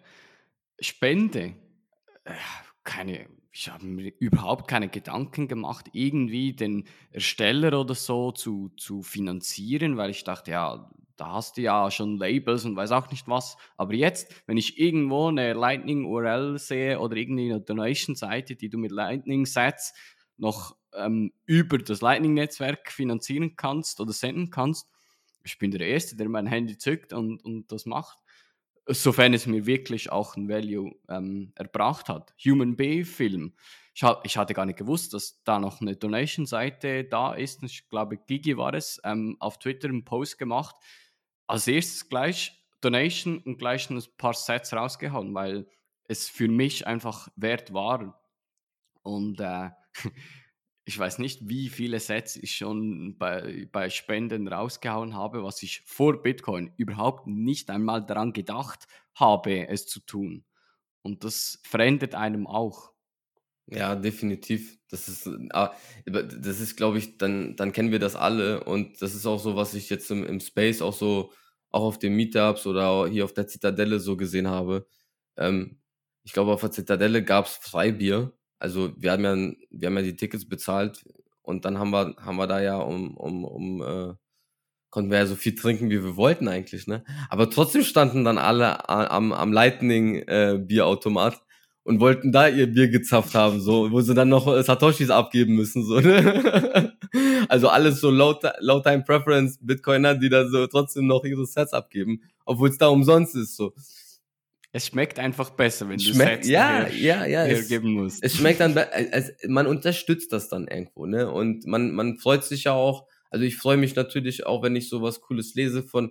Spende, äh, keine, ich habe mir überhaupt keine Gedanken gemacht, irgendwie den Ersteller oder so zu, zu finanzieren, weil ich dachte, ja, da hast du ja schon Labels und weiß auch nicht was. Aber jetzt, wenn ich irgendwo eine Lightning-U R L sehe oder irgendwie eine Donation-Seite, die du mit Lightning-Sets noch ähm, über das Lightning-Netzwerk finanzieren kannst oder senden kannst, ich bin der Erste, der mein Handy zückt und, und das macht. Sofern es mir wirklich auch ein Value ähm, erbracht hat. Human Bee Film. Ich, ha- ich hatte gar nicht gewusst, dass da noch eine Donation-Seite da ist. Ich glaube, Gigi war es, ähm, auf Twitter einen Post gemacht. Als erstes gleich Donation und gleich ein paar Sets rausgehauen, weil es für mich einfach wert war. Und äh, ich weiß nicht, wie viele Sets ich schon bei, bei Spenden rausgehauen habe, was ich vor Bitcoin überhaupt nicht einmal daran gedacht habe, es zu tun. Und das verändert einem auch. Ja, definitiv. Das ist, äh, das ist, glaube ich, dann, dann kennen wir das alle und das ist auch so, was ich jetzt im, im Space auch so, auch auf den Meetups oder hier auf der Zitadelle so gesehen habe. Ähm, ich glaube, auf der Zitadelle gab's Freibier. Also wir haben ja, wir haben ja die Tickets bezahlt und dann haben wir, haben wir da ja um, um, um, äh, konnten wir ja so viel trinken, wie wir wollten eigentlich, ne? Aber trotzdem standen dann alle a- am, am Lightning äh, Bierautomat und wollten da ihr Bier gezapft haben, so, wo sie dann noch äh, Satoshis abgeben müssen, so, ne? Also alles so low, ti- low time preference Bitcoiner, die da so trotzdem noch ihre Sets abgeben, obwohl es da umsonst ist, so. Es schmeckt einfach besser, wenn du Schmeckt, Sets ja, her, ja, ja, es, hergeben musst. es schmeckt dann, be- es, man unterstützt das dann irgendwo, ne? Und man, man freut sich ja auch, also ich freue mich natürlich auch, wenn ich sowas Cooles lese von,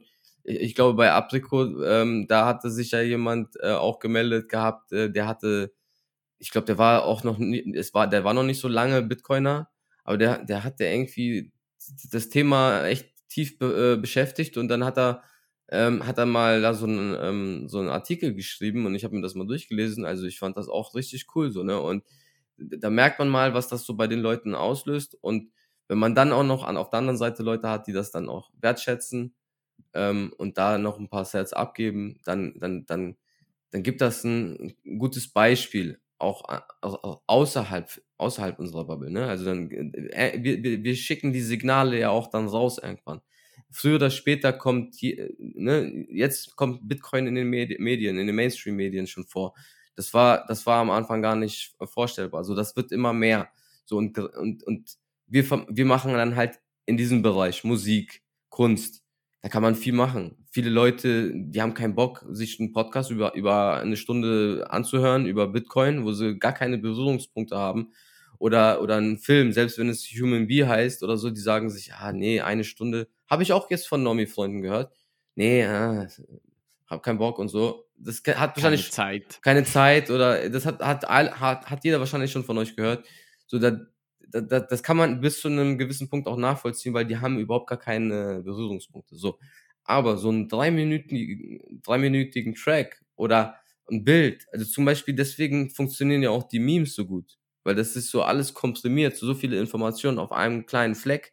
ich, ich glaube bei Apricot, ähm, da hatte sich ja jemand äh, auch gemeldet gehabt, äh, der hatte, ich glaube, der war auch noch, nie, es war, der war noch nicht so lange Bitcoiner, aber der, der hatte irgendwie das Thema echt tief be, äh, beschäftigt und dann hat er, ähm, hat er mal da so einen, ähm, so einen Artikel geschrieben und ich habe mir das mal durchgelesen, also ich fand das auch richtig cool so, ne, und da merkt man mal, was das so bei den Leuten auslöst und wenn man dann auch noch an, auf der anderen Seite Leute hat, die das dann auch wertschätzen, ähm, und da noch ein paar Sets abgeben, dann, dann, dann, dann gibt das ein gutes Beispiel, auch, auch außerhalb, außerhalb unserer Bubble, ne? Also dann, äh, wir, wir, wir schicken die Signale ja auch dann raus irgendwann. Früher oder später kommt, hier, ne, jetzt kommt Bitcoin in den Medien, in den Mainstream-Medien schon vor. Das war, das war am Anfang gar nicht vorstellbar. Also das wird immer mehr. So und, und, und wir, wir machen dann halt in diesem Bereich Musik, Kunst. Da kann man viel machen. Viele Leute, die haben keinen Bock, sich einen Podcast über, über eine Stunde anzuhören, über Bitcoin, wo sie gar keine Berührungspunkte haben. Oder, oder einen Film, selbst wenn es Human Bee heißt oder so, die sagen sich, ah, nee, eine Stunde. Habe ich auch jetzt von Normie-Freunden gehört. Nee, ah, hab keinen Bock und so. Das hat wahrscheinlich keine Zeit. Keine Zeit oder das hat, hat, hat, hat jeder wahrscheinlich schon von euch gehört. So, da, da, da, das kann man bis zu einem gewissen Punkt auch nachvollziehen, weil die haben überhaupt gar keine Berührungspunkte. So. Aber so einen dreiminütigen, dreiminütigen Track oder ein Bild, also zum Beispiel deswegen funktionieren ja auch die Memes so gut, weil das ist so alles komprimiert, so, so viele Informationen auf einem kleinen Fleck,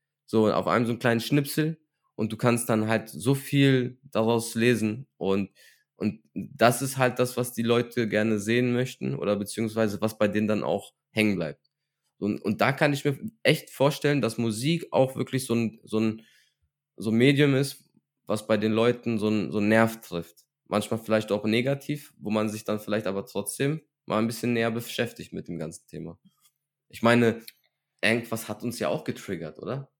so auf einem so einen kleinen Schnipsel und du kannst dann halt so viel daraus lesen und und das ist halt das, was die Leute gerne sehen möchten oder beziehungsweise was bei denen dann auch hängen bleibt. Und, und da kann ich mir echt vorstellen, dass Musik auch wirklich so ein, so ein, so ein Medium ist, was bei den Leuten so ein, so ein Nerv trifft. Manchmal vielleicht auch negativ, wo man sich dann vielleicht aber trotzdem mal ein bisschen näher beschäftigt mit dem ganzen Thema. Ich meine, irgendwas hat uns ja auch getriggert, oder?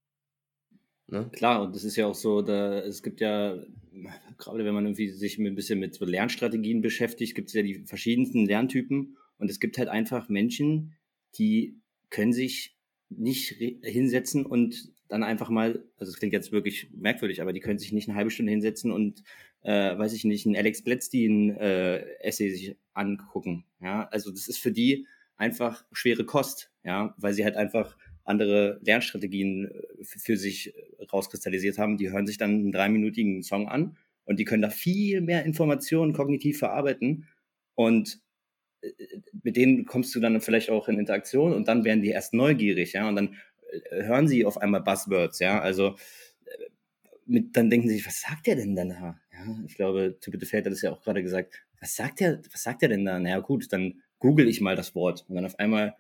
Ne? Klar, und das ist ja auch so, da, es gibt ja, gerade wenn man irgendwie sich ein bisschen mit so Lernstrategien beschäftigt, gibt es ja die verschiedensten Lerntypen und es gibt halt einfach Menschen, die können sich nicht hinsetzen und dann einfach mal, also es klingt jetzt wirklich merkwürdig, aber die können sich nicht eine halbe Stunde hinsetzen und, äh, weiß ich nicht, einen Alex Bledstein äh, Essay sich angucken, ja, also das ist für die einfach schwere Kost, ja, weil sie halt einfach andere Lernstrategien für sich rauskristallisiert haben. Die hören sich dann einen dreiminütigen Song an und die können da viel mehr Informationen kognitiv verarbeiten und mit denen kommst du dann vielleicht auch in Interaktion und dann werden die erst neugierig, ja, und dann hören sie auf einmal Buzzwords, ja, also mit, dann denken sie sich, was sagt der denn dann da? Ja, ich glaube, Typ de Feld hat das ja auch gerade gesagt, was sagt der, was sagt der denn da? Naja gut, dann google ich mal das Wort und dann auf einmal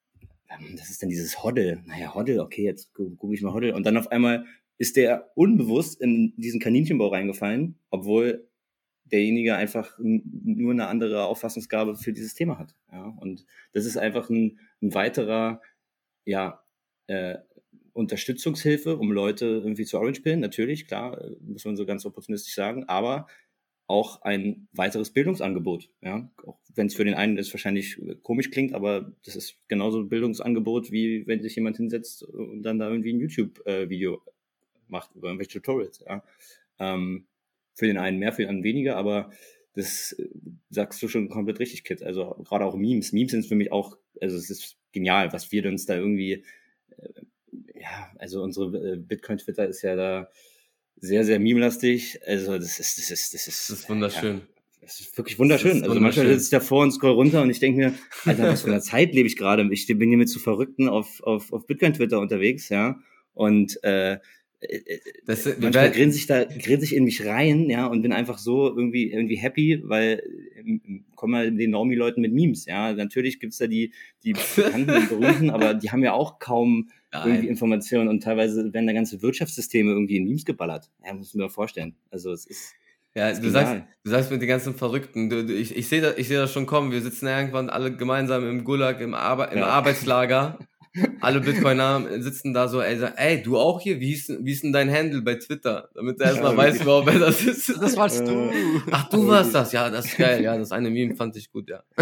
das ist dann dieses Hoddle. Naja, Hoddle, okay, jetzt gucke ich mal Hoddle. Und dann auf einmal ist der unbewusst in diesen Kaninchenbau reingefallen, obwohl derjenige einfach nur eine andere Auffassungsgabe für dieses Thema hat. Ja, und das ist einfach ein, ein weiterer, ja, äh, Unterstützungshilfe, um Leute irgendwie zu Orange-Pillen. Natürlich, klar, muss man so ganz opportunistisch sagen, aber auch ein weiteres Bildungsangebot, ja, auch wenn es für den einen jetzt wahrscheinlich komisch klingt, aber das ist genauso ein Bildungsangebot, wie wenn sich jemand hinsetzt und dann da irgendwie ein YouTube-Video macht über irgendwelche Tutorials, ja. Ähm, für den einen mehr, für den anderen weniger, aber das sagst du schon komplett richtig, Kit. Also gerade auch Memes. Memes sind für mich auch, also es ist genial, was wir uns da irgendwie, äh, ja, also unsere äh, Bitcoin-Twitter ist ja da sehr, sehr meme-lastig. Also das ist, das ist, das ist, das ist wunderschön. Ja, das ist wirklich wunderschön. Ist also wunderschön. Manchmal sitze ich davor und scroll runter und ich denke mir, Alter, was für eine Zeit lebe ich gerade? Ich bin hier mit so Verrückten auf, auf, auf Bitcoin-Twitter unterwegs, ja. Und äh, das, manchmal grinse ich da, grinse ich in mich rein, ja, und bin einfach so irgendwie, irgendwie happy, weil kommen halt den Normie-Leuten mit Memes, ja. Natürlich gibt's da die, die Bekannten und Berühmten, aber die haben ja auch kaum Nein. irgendwie Informationen und teilweise werden da ganze Wirtschaftssysteme irgendwie in Memes geballert. Ja, muss man mir vorstellen. Also es ist. Ja, du sagst, du sagst mit den ganzen Verrückten, du, du, ich, ich sehe das, ich sehe das schon kommen. Wir sitzen irgendwann alle gemeinsam im Gulag, im, Arbe- im ja. Arbeitslager. Alle Bitcoiner sitzen da so, ey, so, ey, du auch hier? Wie hieß, wie ist denn dein Handle bei Twitter? Damit er erstmal ja, weiß, wer das ist. Das warst du. Ach, du warst das. Ja, das ist geil. Ja, das eine Meme fand ich gut, ja.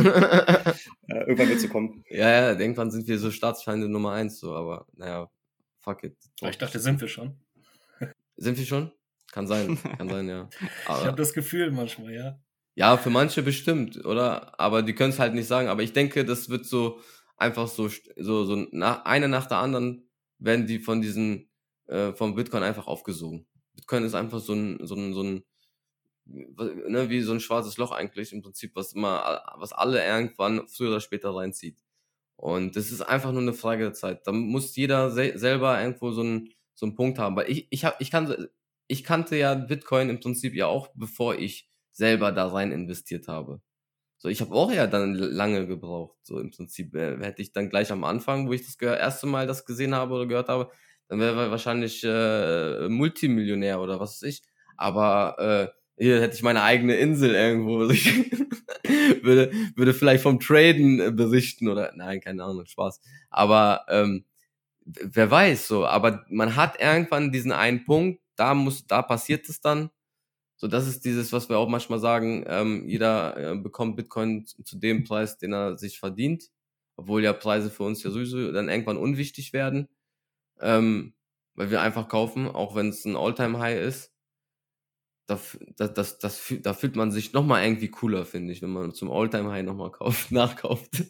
ja irgendwann wird es kommen. Ja, ja, irgendwann sind wir so Staatsfeinde Nummer eins, so, aber naja, fuck it. Aber ich dachte, sind wir schon. Sind wir schon? Kann sein, kann sein, ja. Aber, ich habe das Gefühl manchmal, ja. Ja, für manche bestimmt, oder? Aber die können es halt nicht sagen. Aber ich denke, das wird so einfach so, so, so nach, eine nach der anderen werden die von diesen, äh, vom Bitcoin einfach aufgesogen. Bitcoin ist einfach so ein, so ein, so ein, ne, wie so ein schwarzes Loch eigentlich im Prinzip, was immer, was alle irgendwann früher oder später reinzieht. Und das ist einfach nur eine Frage der Zeit. Da muss jeder se- selber irgendwo so einen, so einen Punkt haben. Weil ich, ich hab, ich kannte, ich kannte ja Bitcoin im Prinzip ja auch, bevor ich selber da rein investiert habe. So, ich habe auch ja dann lange gebraucht. So im Prinzip äh, hätte ich dann gleich am Anfang, wo ich das ge- erste Mal das gesehen habe oder gehört habe, dann wäre ich wahrscheinlich äh, Multimillionär oder was weiß ich. Aber äh, hier hätte ich meine eigene Insel irgendwo. Also ich würde, würde vielleicht vom Traden berichten oder nein, keine Ahnung, Spaß. Aber ähm, wer weiß so. Aber man hat irgendwann diesen einen Punkt, da muss, da passiert es dann. So, das ist dieses, was wir auch manchmal sagen, ähm, jeder äh, bekommt Bitcoin zu dem Preis, den er sich verdient, obwohl ja Preise für uns ja sowieso dann irgendwann unwichtig werden, ähm, weil wir einfach kaufen, auch wenn es ein All-Time-High ist. Da, das, das, das, da fühlt man sich nochmal irgendwie cooler, finde ich, wenn man zum All-Time-High nochmal kauft, nachkauft.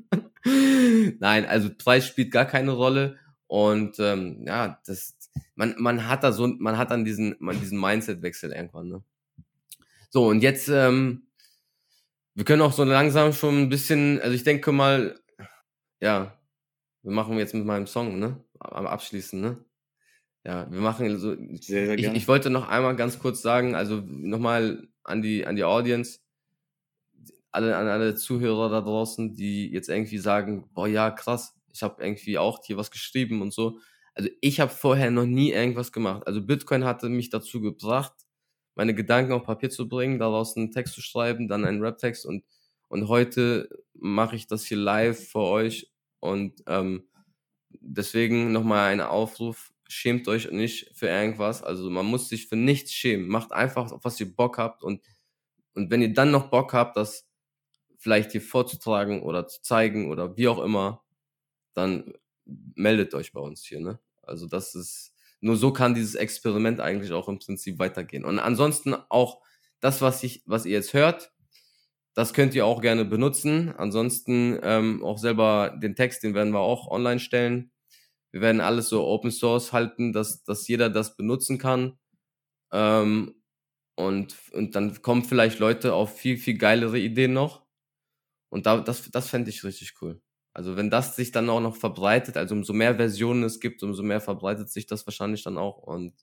Nein, also Preis spielt gar keine Rolle und ähm, ja, das man man hat da so man hat dann diesen man diesen Mindset-Wechsel irgendwann, ne? So, und jetzt ähm, wir können auch so langsam schon ein bisschen, also ich denke mal, ja, wir machen jetzt mit meinem Song, ne? Am Abschließen, ne? Ja, wir machen so. Sehr, sehr ich, gerne. ich wollte noch einmal ganz kurz sagen, also nochmal an die an die Audience, alle an alle Zuhörer da draußen, die jetzt irgendwie sagen, boah ja krass, ich habe irgendwie auch hier was geschrieben und so. Also ich habe vorher noch nie irgendwas gemacht. Also Bitcoin hatte mich dazu gebracht, meine Gedanken auf Papier zu bringen, daraus einen Text zu schreiben, dann einen Rap-Text und und heute mache ich das hier live für euch und ähm, deswegen nochmal ein Aufruf, schämt euch nicht für irgendwas, also man muss sich für nichts schämen, macht einfach, auf was ihr Bock habt und und wenn ihr dann noch Bock habt, das vielleicht hier vorzutragen oder zu zeigen oder wie auch immer, dann meldet euch bei uns hier, ne? Also das ist, nur so kann dieses Experiment eigentlich auch im Prinzip weitergehen. Und ansonsten auch das, was ich, was ihr jetzt hört, das könnt ihr auch gerne benutzen. Ansonsten ähm, auch selber den Text, den werden wir auch online stellen. Wir werden alles so Open Source halten, dass, dass jeder das benutzen kann. Ähm, und, und dann kommen vielleicht Leute auf viel, viel geilere Ideen noch. Und da, das, das fände ich richtig cool. Also wenn das sich dann auch noch verbreitet, also umso mehr Versionen es gibt, umso mehr verbreitet sich das wahrscheinlich dann auch. Und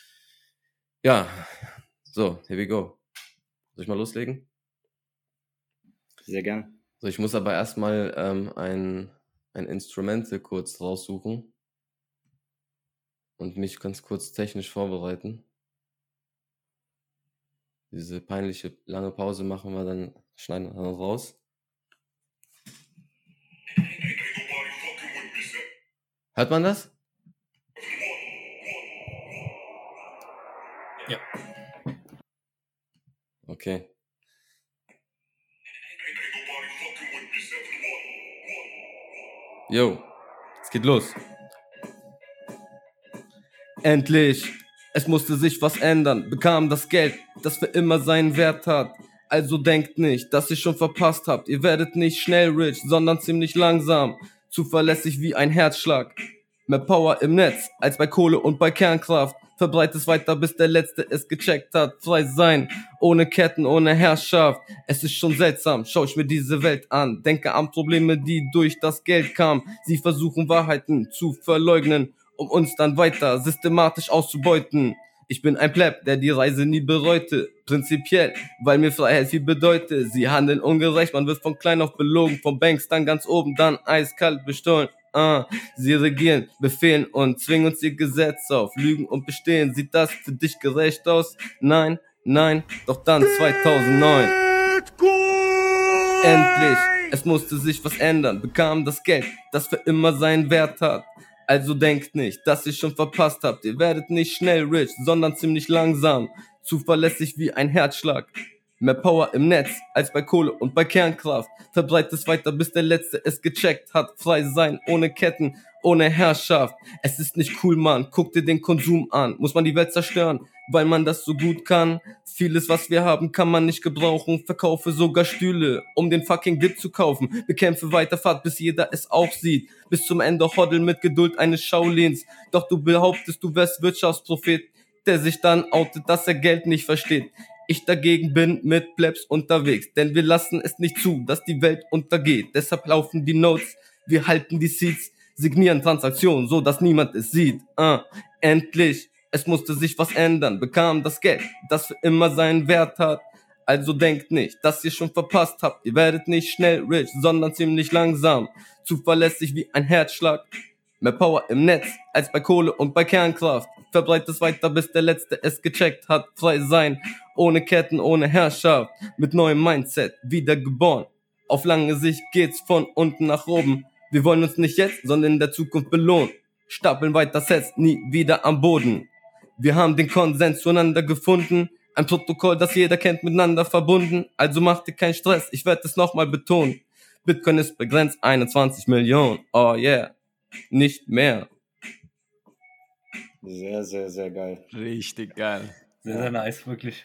ja, so, here we go. Soll ich mal loslegen? Sehr gern. So, ich muss aber erstmal ähm, ein, ein Instrumente kurz raussuchen und mich ganz kurz technisch vorbereiten. Diese peinliche lange Pause machen wir dann, schneiden wir dann raus. Hört man das? Ja. Okay. Jo, es geht los. Endlich, es musste sich was ändern, bekam das Geld, das für immer seinen Wert hat. Also denkt nicht, dass ihr schon verpasst habt. Ihr werdet nicht schnell rich, sondern ziemlich langsam. Zuverlässig wie ein Herzschlag. Mehr Power im Netz als bei Kohle und bei Kernkraft. Verbreitet es weiter, bis der Letzte es gecheckt hat. Frei sein, ohne Ketten, ohne Herrschaft. Es ist schon seltsam, schau ich mir diese Welt an. Denke an Probleme, die durch das Geld kamen. Sie versuchen Wahrheiten zu verleugnen, um uns dann weiter systematisch auszubeuten. Ich bin ein Pleb, der die Reise nie bereute. Prinzipiell, weil mir Freiheit viel bedeutet. Sie handeln ungerecht, man wird von klein auf belogen. Vom Banks dann ganz oben, dann eiskalt bestohlen. Uh, sie regieren, befehlen und zwingen uns ihr Gesetz auf. Lügen und bestehen, sieht das für dich gerecht aus? Nein, nein, doch dann zweitausendneun. Endlich, es musste sich was ändern. Bekam das Geld, das für immer seinen Wert hat. Also denkt nicht, dass ihr schon verpasst habt. Ihr werdet nicht schnell rich, sondern ziemlich langsam. Zuverlässig wie ein Herzschlag. Mehr Power im Netz als bei Kohle und bei Kernkraft. Verbreitet es weiter, bis der Letzte es gecheckt hat. Frei sein, ohne Ketten, ohne Herrschaft. Es ist nicht cool, Mann, guck dir den Konsum an. Muss man die Welt zerstören? weil man das so gut kann. Vieles, was wir haben, kann man nicht gebrauchen. Verkaufe sogar Stühle, um den fucking Dip zu kaufen. Bekämpfe weiter Fahrt, bis jeder es auch sieht. Bis zum Ende hoddel mit Geduld eines Shaolins. Doch du behauptest, du wärst Wirtschaftsprophet, der sich dann outet, dass er Geld nicht versteht. Ich dagegen bin mit Plebs unterwegs, denn wir lassen es nicht zu, dass die Welt untergeht. Deshalb laufen die Notes, wir halten die Seats, signieren Transaktionen, so dass niemand es sieht. Uh, endlich, es musste sich was ändern, bekam das Geld, das für immer seinen Wert hat. Also denkt nicht, dass ihr schon verpasst habt, ihr werdet nicht schnell rich, sondern ziemlich langsam, zuverlässig wie ein Herzschlag. Mehr Power im Netz als bei Kohle und bei Kernkraft. Verbreitet es weiter, bis der Letzte es gecheckt hat. Frei sein, ohne Ketten, ohne Herrschaft. Mit neuem Mindset, wieder geboren. Auf lange Sicht geht's von unten nach oben. Wir wollen uns nicht jetzt, sondern in der Zukunft belohnen. Stapeln weiter Sets, nie wieder am Boden. Wir haben den Konsens zueinander gefunden. Ein Protokoll, das jeder kennt, miteinander verbunden. Also macht dir keinen Stress, ich werde es nochmal betonen. Bitcoin ist begrenzt, einundzwanzig Millionen. Oh yeah. Nicht mehr. Sehr, sehr, sehr geil. Richtig geil. Sehr, sehr nice, wirklich.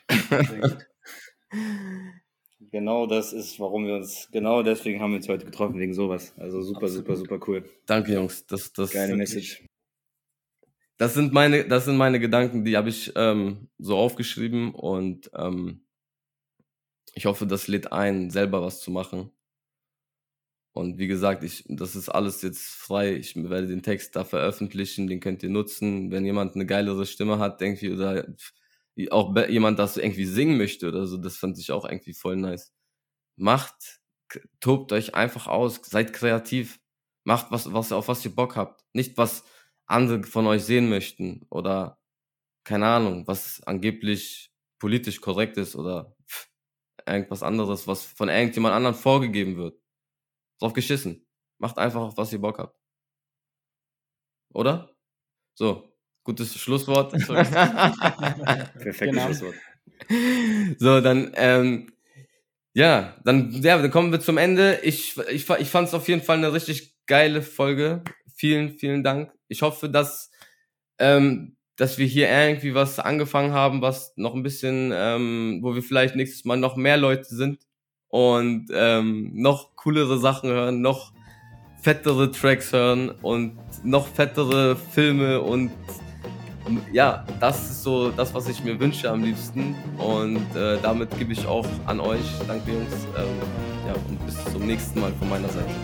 Genau das ist, warum wir uns, genau deswegen haben wir uns heute getroffen, wegen sowas. Also super, Absolut. super, super cool. Danke, Jungs. Das, das, Geile Message. Das sind meine, das sind meine Gedanken, die habe ich ähm, so aufgeschrieben und ähm, ich hoffe, das lädt ein, selber was zu machen. Und wie gesagt, ich, das ist alles jetzt frei. Ich werde den Text da veröffentlichen, den könnt ihr nutzen. Wenn jemand eine geilere Stimme hat, irgendwie, oder auch jemand, das irgendwie singen möchte oder so, das fand ich auch irgendwie voll nice. Macht, tobt euch einfach aus, seid kreativ, macht was, was auf was ihr Bock habt. Nicht, was andere von euch sehen möchten oder, keine Ahnung, was angeblich politisch korrekt ist oder pff, irgendwas anderes, was von irgendjemand anderem vorgegeben wird. Drauf geschissen. Macht einfach, auf was ihr Bock habt. Oder? So, gutes Schlusswort. Perfektes Genau. Schlusswort. So, dann, ähm, ja, dann, ja, dann kommen wir zum Ende. Ich, ich, ich fand es auf jeden Fall eine richtig geile Folge. Vielen, vielen Dank. Ich hoffe, dass, ähm, dass wir hier irgendwie was angefangen haben, was noch ein bisschen, ähm, wo wir vielleicht nächstes Mal noch mehr Leute sind und ähm, noch coolere Sachen hören, noch fettere Tracks hören und noch fettere Filme und ja, das ist so das, was ich mir wünsche am liebsten und äh, damit gebe ich auch an euch, danke Jungs, ähm, ja, und bis zum nächsten Mal von meiner Seite.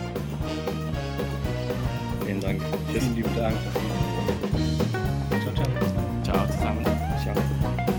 Vielen Dank. Tschüss. Vielen lieben Dank. Ciao, ciao. Ciao zusammen. Ciao.